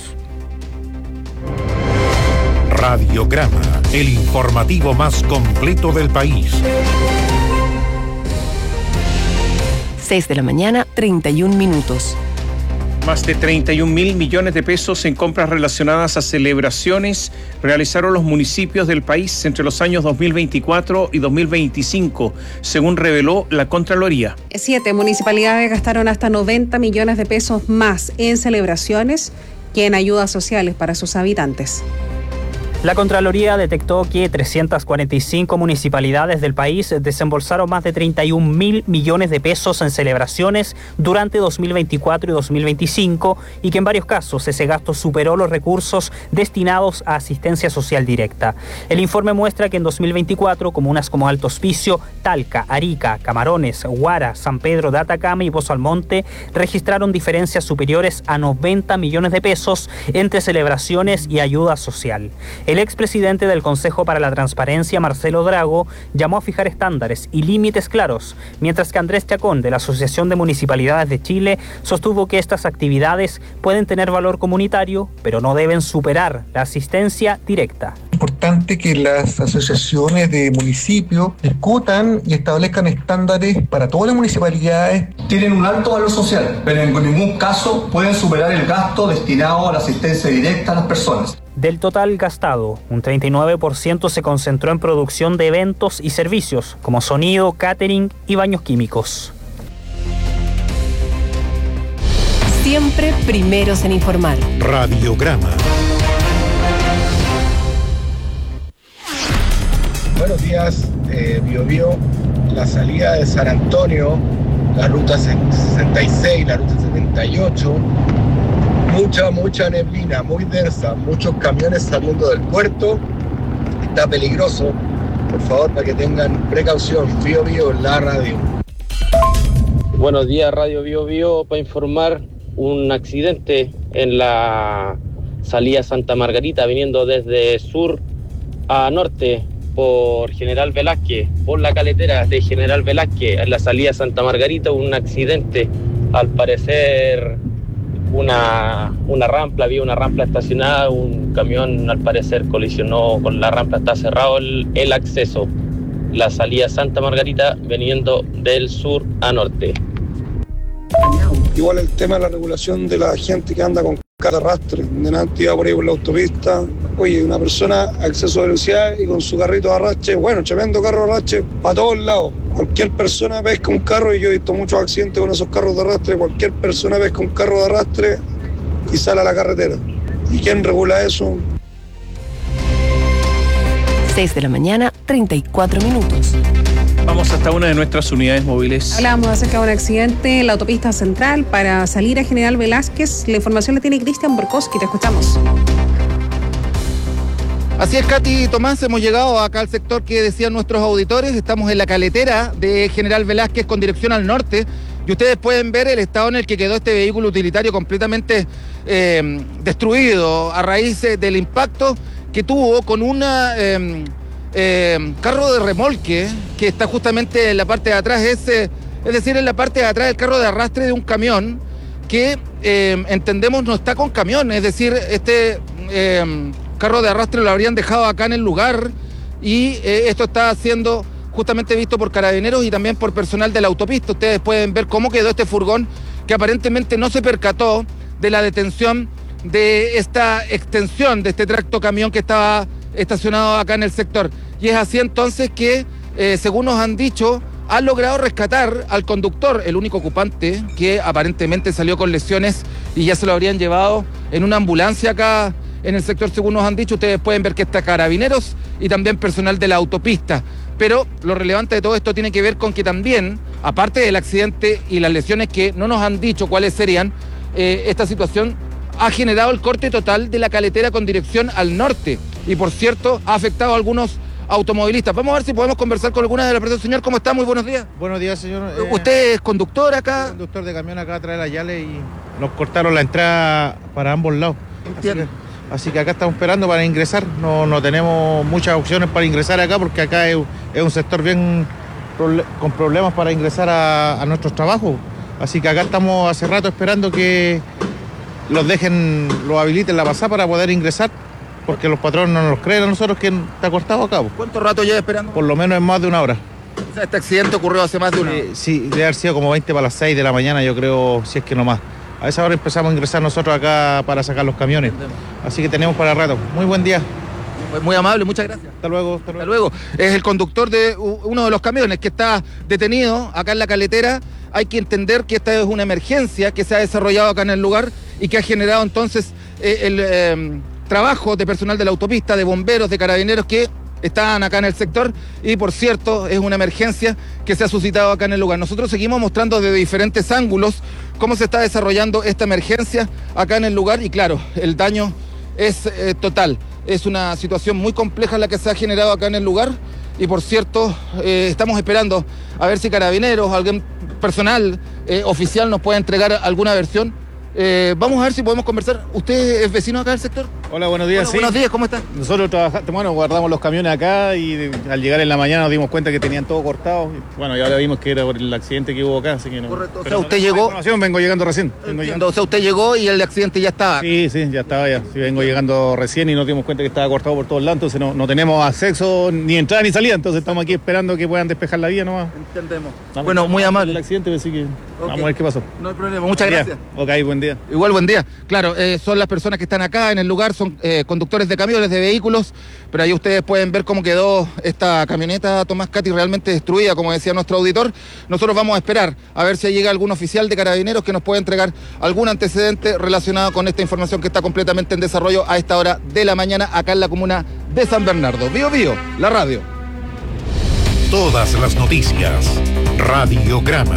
Radiograma, el informativo más completo del país. 6 de la mañana, 31 minutos. Más de 31.000 millones de pesos en compras relacionadas a celebraciones realizaron los municipios del país entre los años 2024 y 2025, según reveló la Contraloría. 7 municipalidades gastaron hasta 90 millones de pesos más en celebraciones que en ayudas sociales para sus habitantes. La Contraloría detectó que 345 municipalidades del país desembolsaron más de 31.000 millones de pesos en celebraciones durante 2024 y 2025 y que en varios casos ese gasto superó los recursos destinados a asistencia social directa. El informe muestra que en 2024 comunas como Alto Hospicio, Talca, Arica, Camarones, Huara, San Pedro de Atacama y Pozo Almonte registraron diferencias superiores a 90 millones de pesos entre celebraciones y ayuda social. El expresidente del Consejo para la Transparencia, Marcelo Drago, llamó a fijar estándares y límites claros, mientras que Andrés Chacón, de la Asociación de Municipalidades de Chile, sostuvo que estas actividades pueden tener valor comunitario, pero no deben superar la asistencia directa. Es importante que las asociaciones de municipios discutan y establezcan estándares para todas las municipalidades. Tienen un alto valor social, pero en ningún caso pueden superar el gasto destinado a la asistencia directa a las personas. Del total gastado, un 39% se concentró en producción de eventos y servicios, como sonido, catering y baños químicos. Siempre primeros en informar. Radiograma. Buenos días, Biobío, la salida de San Antonio, la ruta 66, la ruta 78, mucha neblina, muy densa, muchos camiones saliendo del puerto, está peligroso, por favor, para que tengan precaución. Biobío, la radio. Buenos días, Radio Biobío, para informar un accidente en la salida Santa Margarita, viniendo desde sur a norte por General Velázquez, por la caletera de General Velázquez, en la salida Santa Margarita, un accidente, al parecer una rampa, había una rampa estacionada, un camión al parecer colisionó con la rampa, está cerrado el acceso, la salida Santa Margarita viniendo del sur a norte. Igual el tema de la regulación de la gente que anda con carro de arrastre, delante iba por ahí por la autopista. Oye, una persona a exceso de velocidad y con su carrito de arrastre, bueno, tremendo carro de arrastre para todos lados. Cualquier persona pesca un carro, y yo he visto muchos accidentes con esos carros de arrastre, cualquier persona pesca un carro de arrastre y sale a la carretera. ¿Y quién regula eso? 6 de la mañana, 34 minutos. Vamos hasta una de nuestras unidades móviles. Hablamos acerca de un accidente en la autopista central para salir a General Velázquez. La información la tiene Cristian Borkowski. Te escuchamos. Así es, Katy y Tomás, hemos llegado acá al sector que decían nuestros auditores. Estamos en la caletera de General Velázquez con dirección al norte. Y ustedes pueden ver el estado en el que quedó este vehículo utilitario completamente destruido a raíz del impacto que tuvo con una... carro de remolque que está justamente en la parte de atrás, es decir, en la parte de atrás del carro de arrastre de un camión que entendemos no está con camión, es decir, este carro de arrastre lo habrían dejado acá en el lugar y esto está siendo justamente visto por carabineros y también por personal de la autopista. Ustedes pueden ver cómo quedó este furgón que aparentemente no se percató de la detención de esta extensión de este tracto camión que estaba estacionado acá en el sector. Y es así entonces que, según nos han dicho, han logrado rescatar al conductor, el único ocupante que aparentemente salió con lesiones y ya se lo habrían llevado en una ambulancia acá en el sector, según nos han dicho. Ustedes pueden ver que está carabineros y también personal de la autopista. Pero lo relevante de todo esto tiene que ver con que también, aparte del accidente y las lesiones que no nos han dicho cuáles serían, esta situación ha generado el corte total de la caletera con dirección al norte. Y por cierto, ha afectado a algunos automovilistas. Vamos a ver si podemos conversar con alguna de las personas. Señor, ¿cómo está? Muy buenos días. Buenos días, señor. ¿Usted es conductor acá? Conductor de camión acá atrás de la Yale y nos cortaron la entrada para ambos lados. Así que acá estamos esperando para ingresar. No tenemos muchas opciones para ingresar acá porque acá es un sector bien con problemas para ingresar a nuestros trabajos. Así que acá estamos hace rato esperando que los habiliten la pasada para poder ingresar, porque los patrones no nos creen a nosotros que está cortado acá. ¿Cuánto rato lleva esperando? Por lo menos en más de una hora. O sea, este accidente ocurrió hace más de una hora. Sí, debe haber sido como 20 para las 6 de la mañana, yo creo, si es que no más. A esa hora empezamos a ingresar nosotros acá para sacar los camiones. Así que tenemos para rato. Muy buen día. Muy amable, muchas gracias. Hasta luego. Hasta luego. Es el conductor de uno de los camiones que está detenido acá en la caletera. Hay que entender que esta es una emergencia que se ha desarrollado acá en el lugar y que ha generado entonces el trabajo de personal de la autopista, de bomberos, de carabineros que están acá en el sector. Y por cierto, es una emergencia que se ha suscitado acá en el lugar. Nosotros seguimos mostrando desde diferentes ángulos cómo se está desarrollando esta emergencia acá en el lugar y claro, el daño es total. Es una situación muy compleja la que se ha generado acá en el lugar y por cierto, estamos esperando a ver si carabineros, algún personal oficial nos puede entregar alguna versión. Vamos a ver si podemos conversar. ¿Usted es vecino acá del sector? Hola, buenos días. Sí. Buenos días, ¿cómo está? Nosotros guardamos los camiones acá y al llegar en la mañana nos dimos cuenta que tenían todo cortado. Bueno, y ahora vimos que era por el accidente que hubo acá, así que no. Correcto. O sea, usted llegó. Vengo llegando recién. O sea, usted llegó y el accidente ya estaba. Sí, ya estaba ya. Sí, vengo llegando recién y nos dimos cuenta que estaba cortado por todos lados, entonces no tenemos acceso ni entrada ni salida, entonces estamos aquí esperando que puedan despejar la vía nomás. Entendemos. Bueno, muy amable. El accidente, así que vamos a ver qué pasó. No hay problema. Muchas gracias. Ok, buen día. Igual, buen día. Claro, son las personas que están acá en el lugar, son conductores de camiones, de vehículos, pero ahí ustedes pueden ver cómo quedó esta camioneta, Tomás, Katy, realmente destruida, como decía nuestro auditor. Nosotros vamos a esperar a ver si llega algún oficial de carabineros que nos pueda entregar algún antecedente relacionado con esta información que está completamente en desarrollo a esta hora de la mañana acá en la comuna de San Bernardo. Bío Bío, la radio. Todas las noticias. Radiograma.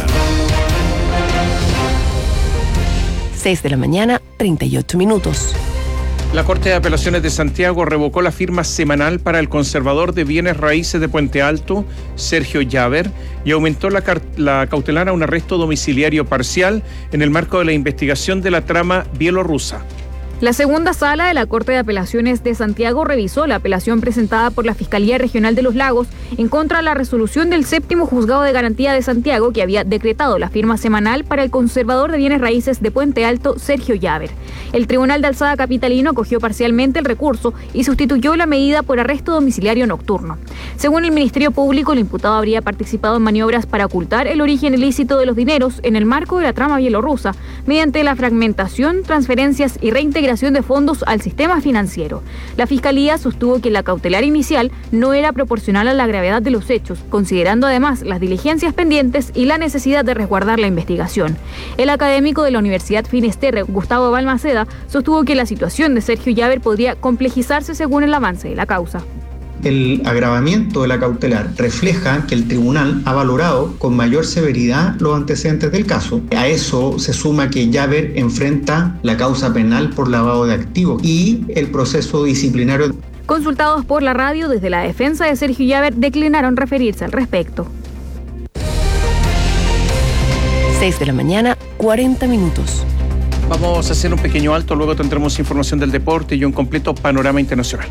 6 de la mañana, 38 minutos. La Corte de Apelaciones de Santiago revocó la firma semanal para el conservador de bienes raíces de Puente Alto, Sergio Llaver, y aumentó la cautelar a un arresto domiciliario parcial en el marco de la investigación de la trama bielorrusa. La segunda sala de la Corte de Apelaciones de Santiago revisó la apelación presentada por la Fiscalía Regional de los Lagos en contra de la resolución del 7º Juzgado de Garantía de Santiago, que había decretado la firma semanal para el conservador de bienes raíces de Puente Alto, Sergio Llaver. El Tribunal de Alzada capitalino acogió parcialmente el recurso y sustituyó la medida por arresto domiciliario nocturno. Según el Ministerio Público, el imputado habría participado en maniobras para ocultar el origen ilícito de los dineros en el marco de la trama bielorrusa, mediante la fragmentación, transferencias y reintegración de fondos al sistema financiero. La Fiscalía sostuvo que la cautelar inicial no era proporcional a la gravedad de los hechos, considerando además las diligencias pendientes y la necesidad de resguardar la investigación. El académico de la Universidad Finisterre, Gustavo Balmaceda, sostuvo que la situación de Sergio Llaver podría complejizarse según el avance de la causa. El agravamiento de la cautelar refleja que el tribunal ha valorado con mayor severidad los antecedentes del caso. A eso se suma que Llaver enfrenta la causa penal por lavado de activos y el proceso disciplinario. Consultados por la radio, desde la defensa de Sergio Llaver declinaron referirse al respecto. 6 de la mañana, 40 minutos. Vamos a hacer un pequeño alto, luego tendremos información del deporte y un completo panorama internacional.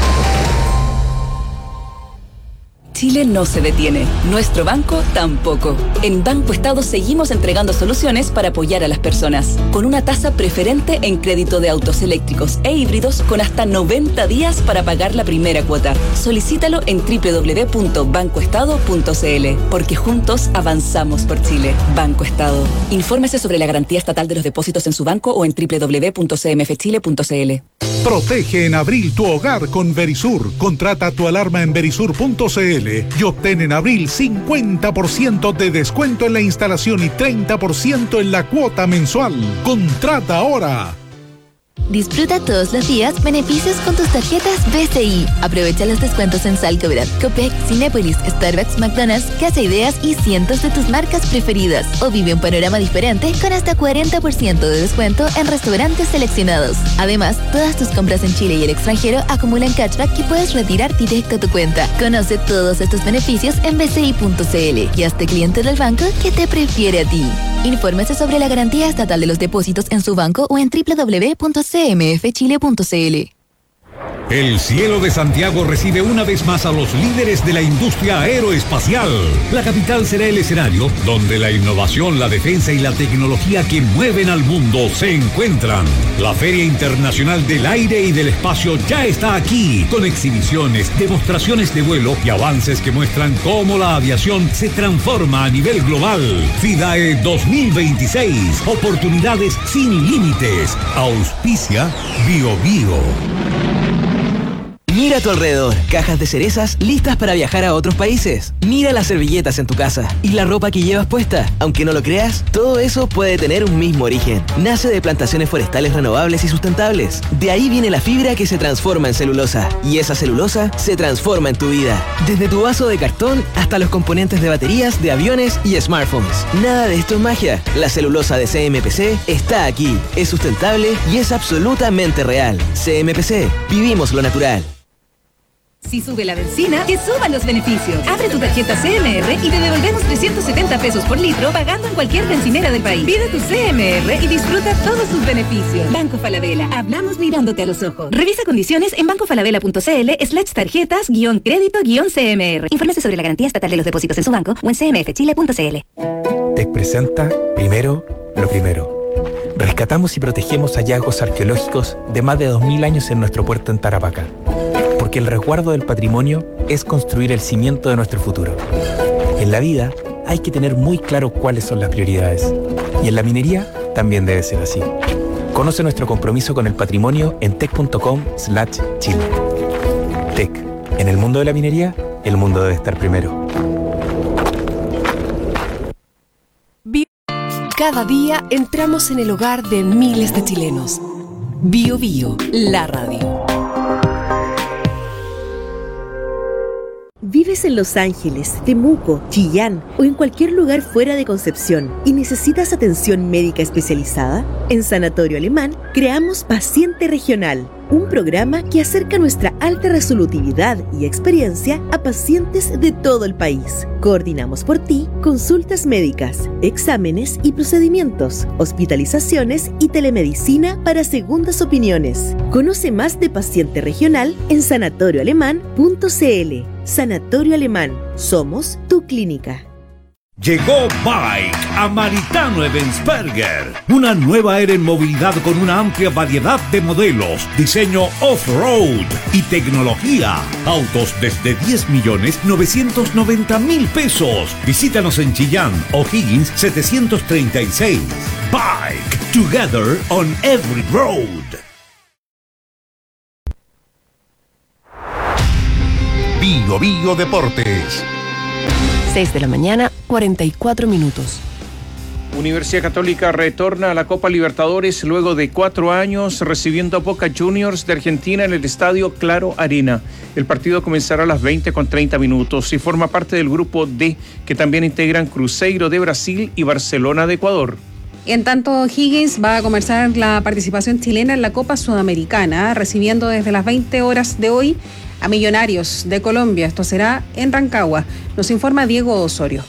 Chile no se detiene, nuestro banco tampoco. En Banco Estado seguimos entregando soluciones para apoyar a las personas, con una tasa preferente en crédito de autos eléctricos e híbridos con hasta 90 días para pagar la primera cuota. Solicítalo en www.bancoestado.cl, porque juntos avanzamos por Chile. Banco Estado. Infórmese sobre la garantía estatal de los depósitos en su banco o en www.cmfchile.cl. Protege en abril tu hogar con Verisur. Contrata tu alarma en verisur.cl y obtén en abril 50% de descuento en la instalación y 30% en la cuota mensual. Contrata ahora. Disfruta todos los días beneficios con tus tarjetas BCI. Aprovecha los descuentos en Salcobrad, Copec, Cinépolis, Starbucks, McDonald's, Casa Ideas y cientos de tus marcas preferidas. O vive un panorama diferente con hasta 40% de descuento en restaurantes seleccionados. Además, todas tus compras en Chile y el extranjero acumulan cashback que puedes retirar directo a tu cuenta. Conoce todos estos beneficios en bci.cl y hazte cliente del banco que te prefiere a ti. Infórmese sobre la garantía estatal de los depósitos en su banco o en www.cmfchile.cl. El cielo de Santiago recibe una vez más a los líderes de la industria aeroespacial. La capital será el escenario donde la innovación, la defensa y la tecnología que mueven al mundo se encuentran. La Feria Internacional del Aire y del Espacio ya está aquí, con exhibiciones, demostraciones de vuelo y avances que muestran cómo la aviación se transforma a nivel global. FIDAE 2026, oportunidades sin límites. Auspicia BioBio. Mira a tu alrededor, cajas de cerezas listas para viajar a otros países. Mira las servilletas en tu casa y la ropa que llevas puesta. Aunque no lo creas, todo eso puede tener un mismo origen. Nace de plantaciones forestales renovables y sustentables. De ahí viene la fibra que se transforma en celulosa. Y esa celulosa se transforma en tu vida. Desde tu vaso de cartón hasta los componentes de baterías, de aviones y smartphones. Nada de esto es magia. La celulosa de CMPC está aquí. Es sustentable y es absolutamente real. CMPC, vivimos lo natural. Si sube la benzina, que suban los beneficios. Abre tu tarjeta CMR y te devolvemos 370 pesos por litro pagando en cualquier bencinera del país. Pide tu CMR y disfruta todos sus beneficios. Banco Falabella. Hablamos mirándote a los ojos. Revisa condiciones en bancofalabella.cl/tarjetas-crédito-CMR. Infórmese sobre la garantía estatal de los depósitos en su banco o en cmfchile.cl. TEC presenta Primero lo Primero. Rescatamos y protegemos hallazgos arqueológicos de más de 2000 años en nuestro puerto en Tarapacá. Porque el resguardo del patrimonio es construir el cimiento de nuestro futuro. En la vida hay que tener muy claro cuáles son las prioridades. Y en la minería también debe ser así. Conoce nuestro compromiso con el patrimonio en tec.com/Chile. TEC. En el mundo de la minería, el mundo debe estar primero. Cada día entramos en el hogar de miles de chilenos. BioBio, la radio. ¿Vives en Los Ángeles, Temuco, Chillán o en cualquier lugar fuera de Concepción y necesitas atención médica especializada? En Sanatorio Alemán creamos Paciente Regional. un programa que acerca nuestra alta resolutividad y experiencia a pacientes de todo el país. Coordinamos por ti consultas médicas, exámenes y procedimientos, hospitalizaciones y telemedicina para segundas opiniones. Conoce más de Paciente Regional en sanatorioalemán.cl. Sanatorio Alemán. Somos tu clínica. Llegó Bike a Maritano Ebensperger, una nueva era en movilidad con una amplia variedad de modelos, diseño off-road y tecnología. Autos desde 10.990.000 pesos. Visítanos en Chillán, O'Higgins 736. Bike, together on every road. Bio Bio Deportes. 6 de la mañana, 44 minutos. Universidad Católica retorna a la Copa Libertadores luego de 4 años recibiendo a Boca Juniors de Argentina en el estadio Claro Arena. El partido comenzará a las 20:30 y forma parte del grupo D, que también integran Cruzeiro de Brasil y Barcelona de Ecuador. En tanto, Higgins va a comenzar la participación chilena en la Copa Sudamericana, recibiendo desde las 20 horas de hoy a Millonarios de Colombia. Esto será en Rancagua. Nos informa Diego Osorio.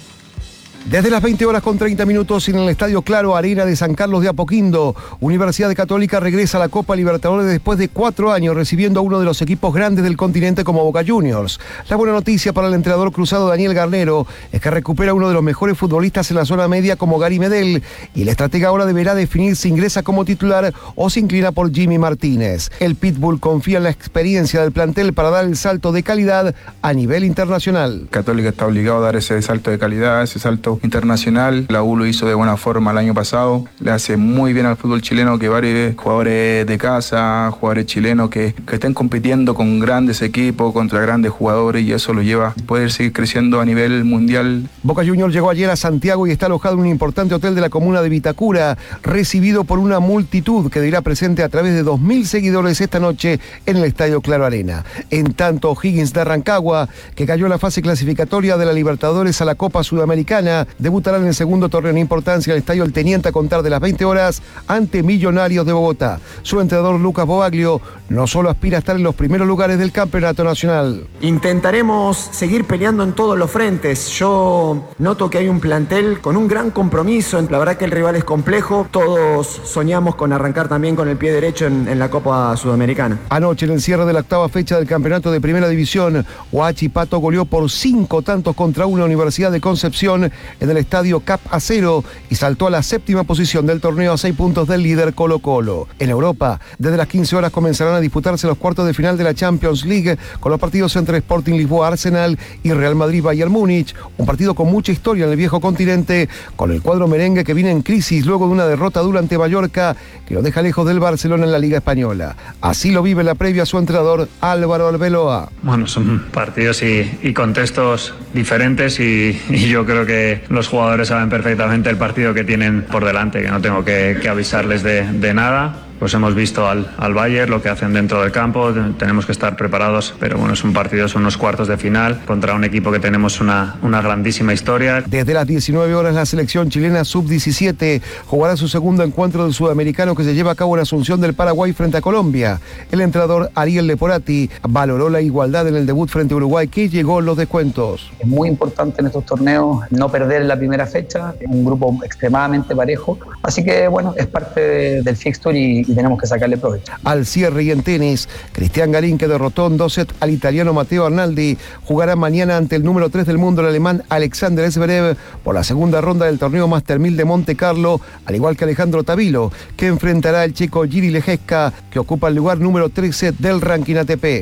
Desde las 20:30 en el Estadio Claro Arena de San Carlos de Apoquindo, Universidad Católica regresa a la Copa Libertadores después de 4 años recibiendo a uno de los equipos grandes del continente como Boca Juniors. La buena noticia para el entrenador cruzado Daniel Garnero es que recupera a uno de los mejores futbolistas en la zona media como Gary Medel, y el estratega ahora deberá definir si ingresa como titular o se inclina por Jimmy Martínez. El Pitbull confía en la experiencia del plantel para dar el salto de calidad a nivel internacional. Católica está obligado a dar ese salto de calidad, ese salto internacional. La U lo hizo de buena forma el año pasado. Le hace muy bien al fútbol chileno que varios jugadores de casa, jugadores chilenos que estén compitiendo con grandes equipos, contra grandes jugadores, y eso lo lleva a poder seguir creciendo a nivel mundial. Boca Juniors llegó ayer a Santiago y está alojado en un importante hotel de la comuna de Vitacura, recibido por una multitud que dirá presente a través de 2.000 seguidores esta noche en el Estadio Claro Arena. En tanto, Higgins de Rancagua, que cayó en la fase clasificatoria de la Libertadores a la Copa Sudamericana, debutará en el segundo torneo en importancia al Estadio El Teniente a contar de las 20 horas ante Millonarios de Bogotá. Su entrenador Lucas Boaglio no solo aspira a estar en los primeros lugares del campeonato nacional. Intentaremos seguir peleando en todos los frentes. Yo noto que hay un plantel con un gran compromiso. La verdad que el rival es complejo. Todos soñamos con arrancar también con el pie derecho en la Copa Sudamericana. Anoche, en el cierre de la 8ª fecha del campeonato de Primera División, Huachipato goleó por 5 tantos contra una Universidad de Concepción en el estadio Cap Acero y saltó a la 7ª posición del torneo a 6 puntos del líder Colo-Colo. En Europa, desde las 15 horas comenzarán a disputarse los cuartos de final de la Champions League con los partidos entre Sporting Lisboa, Arsenal y Real Madrid, Bayern Múnich. Un partido con mucha historia en el viejo continente, con el cuadro merengue que viene en crisis luego de una derrota dura ante Mallorca que lo deja lejos del Barcelona en la Liga Española. Así lo vive en la previa su entrenador Álvaro Arbeloa. Bueno, son partidos y contextos diferentes y yo creo que los jugadores saben perfectamente el partido que tienen por delante, que no tengo que avisarles de nada. Pues hemos visto al Bayern, lo que hacen dentro del campo, tenemos que estar preparados, pero bueno, es un partido, son unos cuartos de final contra un equipo que tenemos una grandísima historia. Desde las 19 horas la selección chilena sub-17 jugará su segundo encuentro del sudamericano que se lleva a cabo en Asunción del Paraguay frente a Colombia. El entrenador Ariel Leporati valoró la igualdad en el debut frente a Uruguay, que llegó en los descuentos. Es muy importante en estos torneos no perder en la primera fecha, es un grupo extremadamente parejo, así que bueno, es parte del fixture y tenemos que sacarle provecho. Al cierre y en tenis, Cristian Garín, que derrotó en 2 sets al italiano Matteo Arnaldi, jugará mañana ante el número 3 del mundo, el alemán Alexander Zverev, por la segunda ronda del torneo Master 1000 de Monte Carlo, al igual que Alejandro Tavilo, que enfrentará al checo Jiri Lejewska, que ocupa el lugar número 13 del ranking ATP.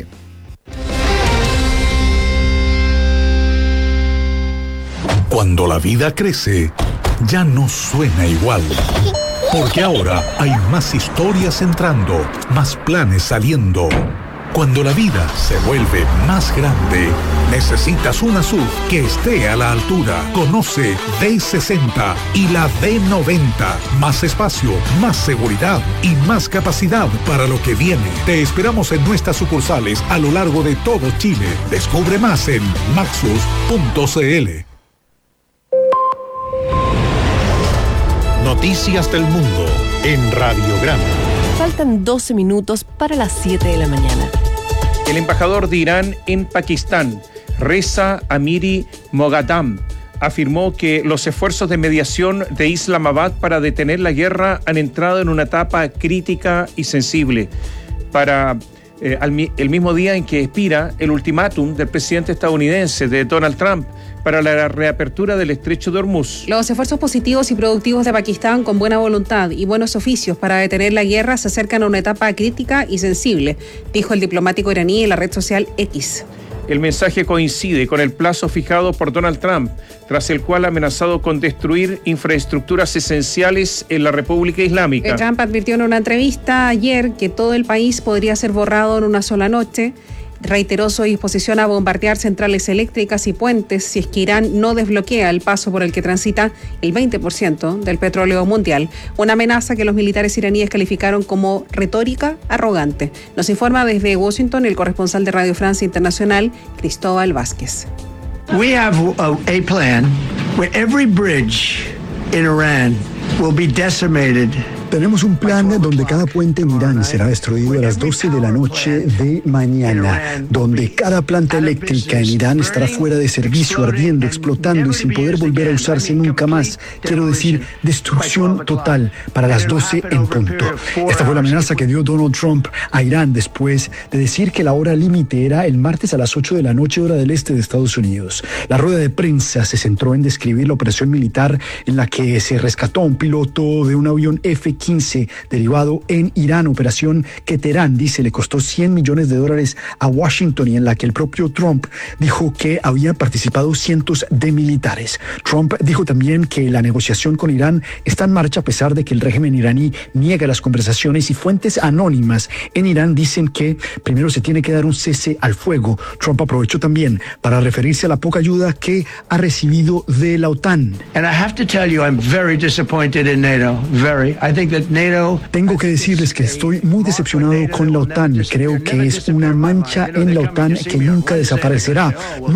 Cuando la vida crece, ya no suena igual. Porque ahora hay más historias entrando, más planes saliendo. Cuando la vida se vuelve más grande, necesitas una SUV que esté a la altura. Conoce D60 y la D90. Más espacio, más seguridad y más capacidad para lo que viene. Te esperamos en nuestras sucursales a lo largo de todo Chile. Descubre más en maxus.cl. Noticias del mundo en Radiograma. Faltan 12 minutos para las 7 de la mañana. El embajador de Irán en Pakistán, Reza Amiri Moghadam, afirmó que los esfuerzos de mediación de Islamabad para detener la guerra han entrado en una etapa crítica y sensible. El mismo día en que expira el ultimátum del presidente estadounidense, de Donald Trump, para la reapertura del estrecho de Hormuz. Los esfuerzos positivos y productivos de Pakistán, con buena voluntad y buenos oficios para detener la guerra, se acercan a una etapa crítica y sensible, dijo el diplomático iraní en la red social X. El mensaje coincide con el plazo fijado por Donald Trump, tras el cual ha amenazado con destruir infraestructuras esenciales en la República Islámica. Trump advirtió en una entrevista ayer que todo el país podría ser borrado en una sola noche. Reiteró su disposición a bombardear centrales eléctricas y puentes si es que Irán no desbloquea el paso por el que transita el 20% del petróleo mundial. Una amenaza que los militares iraníes calificaron como retórica arrogante. Nos informa desde Washington el corresponsal de Radio Francia Internacional, Cristóbal Vázquez. We have a plan where every bridge in Iran will be decimated. Tenemos un plan donde cada puente en Irán será destruido a las 12 de la noche de mañana, donde cada planta eléctrica en Irán estará fuera de servicio, ardiendo, explotando y sin poder volver a usarse nunca más. Quiero decir, destrucción total para las 12 en punto. Esta fue la amenaza que dio Donald Trump a Irán después de decir que la hora límite era el martes a las 8 de la noche, hora del este de Estados Unidos. La rueda de prensa se centró en describir la operación militar en la que se rescató a un piloto de un avión F-15 derivado en Irán, operación que Teherán dice le costó $100 millones a Washington y en la que el propio Trump dijo que habían participado cientos de militares. Trump dijo también que la negociación con Irán está en marcha a pesar de que el régimen iraní niega las conversaciones y fuentes anónimas en Irán dicen que primero se tiene que dar un cese al fuego. Trump aprovechó también para referirse a la poca ayuda que ha recibido de la OTAN. And I have to tell you, I'm very disappointed in NATO. Tengo que decirles que estoy muy decepcionado con la OTAN. Creo que es una mancha en la OTAN que nunca desaparecerá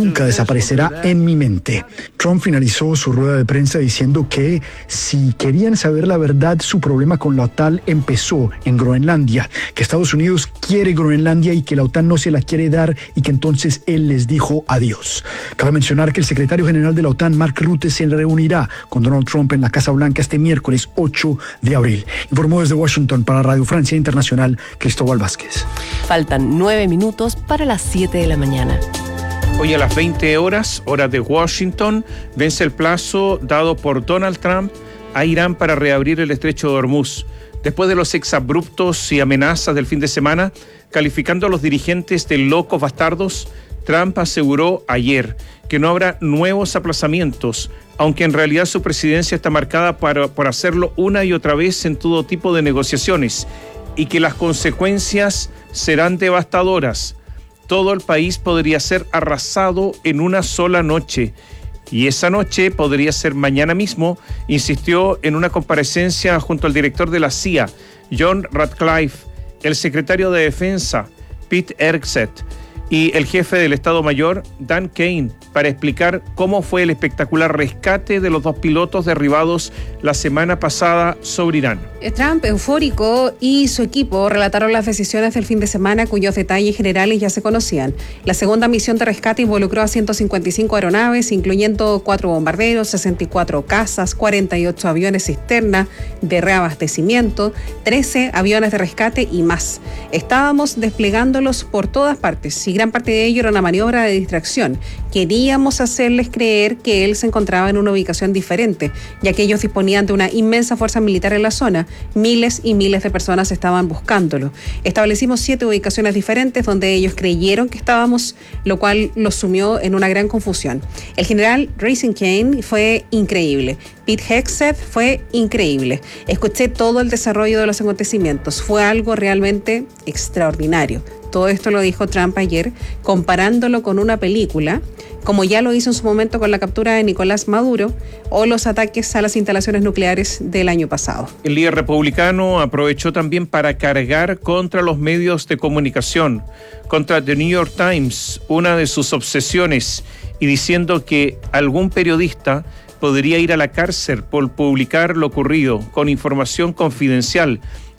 en mi mente. Trump finalizó su rueda de prensa diciendo que si querían saber la verdad, su problema con la OTAN empezó en Groenlandia, que Estados Unidos quiere Groenlandia y que la OTAN no se la quiere dar y que entonces él les dijo adiós. Cabe mencionar que el secretario general de la OTAN, Mark Rutte, se reunirá con Donald Trump en la Casa Blanca este miércoles 8 de abril. Informó desde Washington para Radio Francia Internacional, Cristóbal Vázquez. Faltan 9 minutos para las 7 de la mañana. Hoy a las 20 horas, hora de Washington, vence el plazo dado por Donald Trump a Irán para reabrir el estrecho de Hormuz. Después de los exabruptos y amenazas del fin de semana, calificando a los dirigentes de locos bastardos, Trump aseguró ayer que no habrá nuevos aplazamientos, aunque en realidad su presidencia está marcada por hacerlo una y otra vez en todo tipo de negociaciones, y que las consecuencias serán devastadoras. Todo el país podría ser arrasado en una sola noche, y esa noche podría ser mañana mismo, insistió en una comparecencia junto al director de la CIA, John Ratcliffe, el secretario de Defensa, Pete Hegseth, y el jefe del Estado Mayor, Dan Kane, para explicar cómo fue el espectacular rescate de los 2 pilotos derribados la semana pasada sobre Irán. Trump, eufórico, y su equipo relataron las decisiones del fin de semana cuyos detalles generales ya se conocían. La segunda misión de rescate involucró a 155 aeronaves, incluyendo 4 bombarderos, 64 cazas, 48 aviones cisterna de reabastecimiento, 13 aviones de rescate y más. Estábamos desplegándolos por todas partes y gran parte de ello era una maniobra de distracción. Queríamos hacerles creer que él se encontraba en una ubicación diferente, ya que ellos disponían de una inmensa fuerza militar en la zona. Miles y miles de personas estaban buscándolo. Establecimos 7 ubicaciones diferentes donde ellos creyeron que estábamos, lo cual los sumió en una gran confusión. El general Racing Kane fue increíble. Pete Hegseth fue increíble. Escuché todo el desarrollo de los acontecimientos. Fue algo realmente extraordinario. Todo esto lo dijo Trump ayer, comparándolo con una película, como ya lo hizo en su momento con la captura de Nicolás Maduro o los ataques a las instalaciones nucleares del año pasado. El líder republicano aprovechó también para cargar contra los medios de comunicación, contra The New York Times, una de sus obsesiones, y diciendo que algún periodista podría ir a la cárcel por publicar lo ocurrido con información confidencial,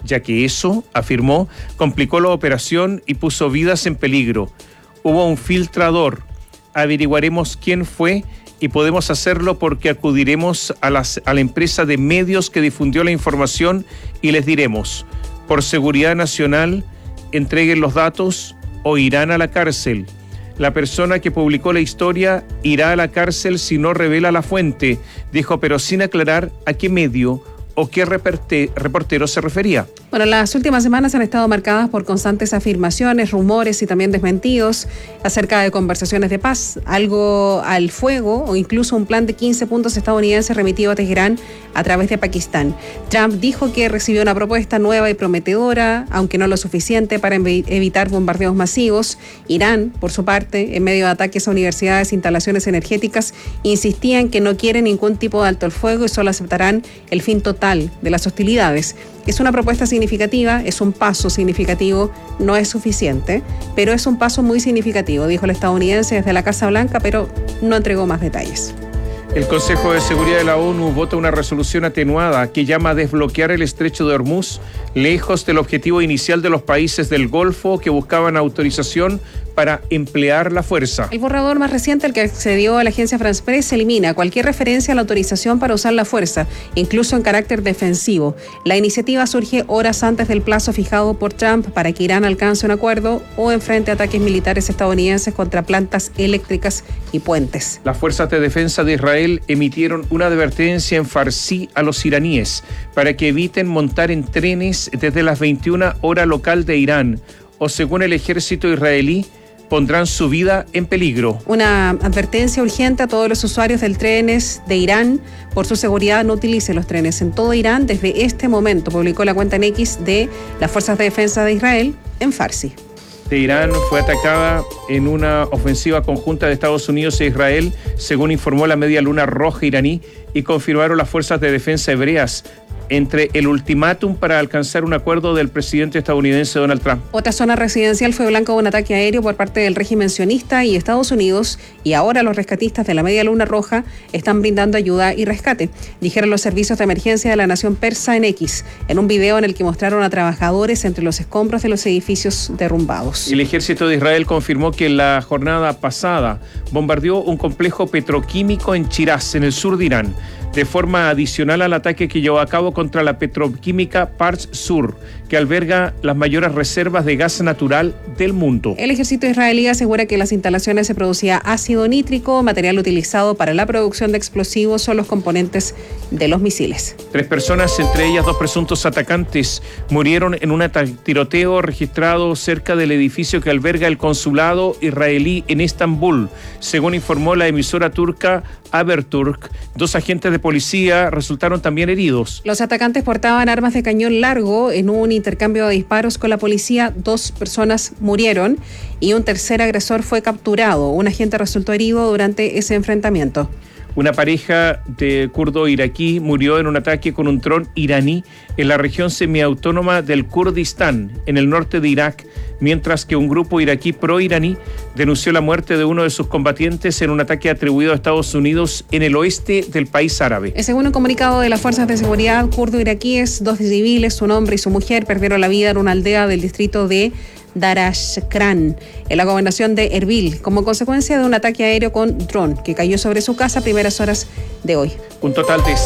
ya que eso, afirmó, complicó la operación y puso vidas en peligro. Hubo un filtrador. Averiguaremos quién fue y podemos hacerlo porque acudiremos a la empresa de medios que difundió la información y les diremos, por seguridad nacional, entreguen los datos o irán a la cárcel. La persona que publicó la historia irá a la cárcel si no revela la fuente, dijo, pero sin aclarar a qué medio o qué reportero se refería. Bueno, las últimas semanas han estado marcadas por constantes afirmaciones, rumores y también desmentidos acerca de conversaciones de paz, algo al fuego o incluso un plan de 15 puntos estadounidense remitido a Teherán a través de Pakistán. Trump dijo que recibió una propuesta nueva y prometedora, aunque no lo suficiente para evitar bombardeos masivos. Irán, por su parte, en medio de ataques a universidades e instalaciones energéticas, insistía en que no quiere ningún tipo de alto el fuego y solo aceptarán el fin total de las hostilidades. Es una propuesta significativa, es un paso significativo, no es suficiente, pero es un paso muy significativo, dijo el estadounidense desde la Casa Blanca, pero no entregó más detalles. El Consejo de Seguridad de la ONU vota una resolución atenuada que llama a desbloquear el estrecho de Hormuz, lejos del objetivo inicial de los países del Golfo que buscaban autorización para emplear la fuerza. El borrador más reciente, el que accedió a la agencia France Press, elimina cualquier referencia a la autorización para usar la fuerza, incluso en carácter defensivo. La iniciativa surge horas antes del plazo fijado por Trump para que Irán alcance un acuerdo o enfrente ataques militares estadounidenses contra plantas eléctricas y puentes. Las fuerzas de defensa de Israel emitieron una advertencia en farsi a los iraníes para que eviten montar en trenes desde las 21 horas local de Irán, o según el ejército israelí, pondrán su vida en peligro. Una advertencia urgente a todos los usuarios del trenes de Irán. Por su seguridad, no utilicen los trenes en todo Irán desde este momento, publicó la cuenta en X de las Fuerzas de Defensa de Israel en farsi. Irán fue atacada en una ofensiva conjunta de Estados Unidos e Israel, según informó la Media Luna Roja iraní y confirmaron las fuerzas de defensa hebreas, entre el ultimátum para alcanzar un acuerdo del presidente estadounidense Donald Trump. Otra zona residencial fue blanco de un ataque aéreo por parte del régimen sionista y Estados Unidos, y ahora los rescatistas de la Media Luna Roja están brindando ayuda y rescate, dijeron los servicios de emergencia de la nación persa en X, en un video en el que mostraron a trabajadores entre los escombros de los edificios derrumbados. El ejército de Israel confirmó que la jornada pasada bombardeó un complejo petroquímico en Shiraz, en el sur de Irán, de forma adicional al ataque que llevó a cabo contra la petroquímica Pars Sur, que alberga las mayores reservas de gas natural del mundo. El ejército israelí asegura que en las instalaciones se producía ácido nítrico, material utilizado para la producción de explosivos o los componentes de los misiles. 3 personas, entre ellas 2 presuntos atacantes, murieron en un tiroteo registrado cerca del edificio que alberga el consulado israelí en Estambul, según informó la emisora turca Haberturk. 2 agentes de policía resultaron también heridos. Los atacantes portaban armas de cañón largo. En un intercambio de disparos con la policía, 2 personas murieron y un tercer agresor fue capturado. Un agente resultó herido durante ese enfrentamiento. Una pareja de kurdo iraquí murió en un ataque con un dron iraní en la región semiautónoma del Kurdistán, en el norte de Irak, mientras que un grupo iraquí pro-iraní denunció la muerte de uno de sus combatientes en un ataque atribuido a Estados Unidos en el oeste del país árabe. Según un comunicado de las fuerzas de seguridad kurdo-iraquíes, 2 civiles, un hombre y su mujer, perdieron la vida en una aldea del distrito de Darashkran, en la gobernación de Erbil, como consecuencia de un ataque aéreo con dron que cayó sobre su casa a primeras horas de hoy. Un total de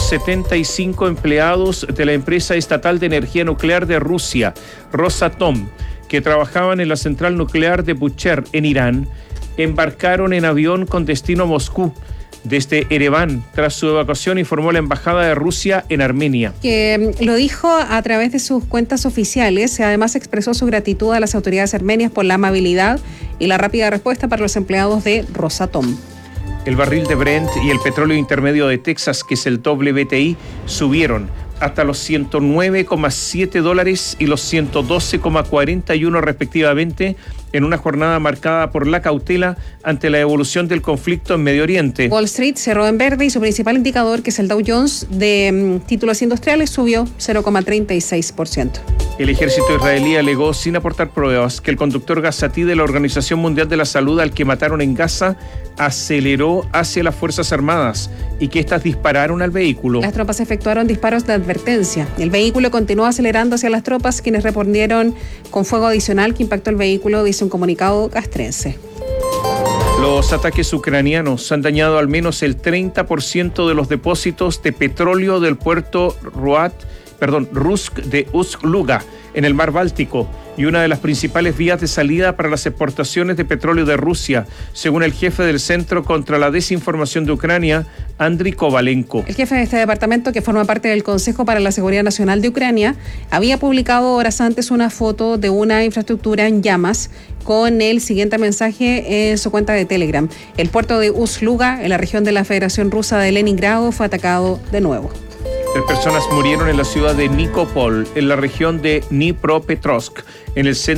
175 empleados de la empresa estatal de energía nuclear de Rusia, Rosatom, que trabajaban en la central nuclear de Bucher, en Irán, embarcaron en avión con destino a Moscú desde Ereván, tras su evacuación, informó la Embajada de Rusia en Armenia. Que lo dijo a través de sus cuentas oficiales. Además expresó su gratitud a las autoridades armenias por la amabilidad y la rápida respuesta para los empleados de Rosatom. El barril de Brent y el petróleo intermedio de Texas, que es el WTI, subieron hasta los $109,7 y los 112,41 respectivamente, en una jornada marcada por la cautela ante la evolución del conflicto en Medio Oriente. Wall Street cerró en verde y su principal indicador, que es el Dow Jones de títulos industriales, subió 0,36%. El ejército israelí alegó, sin aportar pruebas, que el conductor gazatí de la Organización Mundial de la Salud, al que mataron en Gaza, aceleró hacia las Fuerzas Armadas y que éstas dispararon al vehículo. Las tropas efectuaron disparos de advertencia. El vehículo continuó acelerando hacia las tropas, quienes respondieron con fuego adicional que impactó el vehículo, dice un comunicado castrense. Los ataques ucranianos han dañado al menos el 30% de los depósitos de petróleo del puerto Rusk de Ust-Luga, en el mar Báltico, y una de las principales vías de salida para las exportaciones de petróleo de Rusia, según el jefe del Centro contra la Desinformación de Ucrania, Andriy Kovalenko. El jefe de este departamento, que forma parte del Consejo para la Seguridad Nacional de Ucrania, había publicado horas antes una foto de una infraestructura en llamas con el siguiente mensaje en su cuenta de Telegram. El puerto de Ust-Luga, en la región de la Federación Rusa de Leningrado, fue atacado de nuevo. 3 personas murieron en la ciudad de Nikopol, en la región de Dnipropetrovsk, en el centro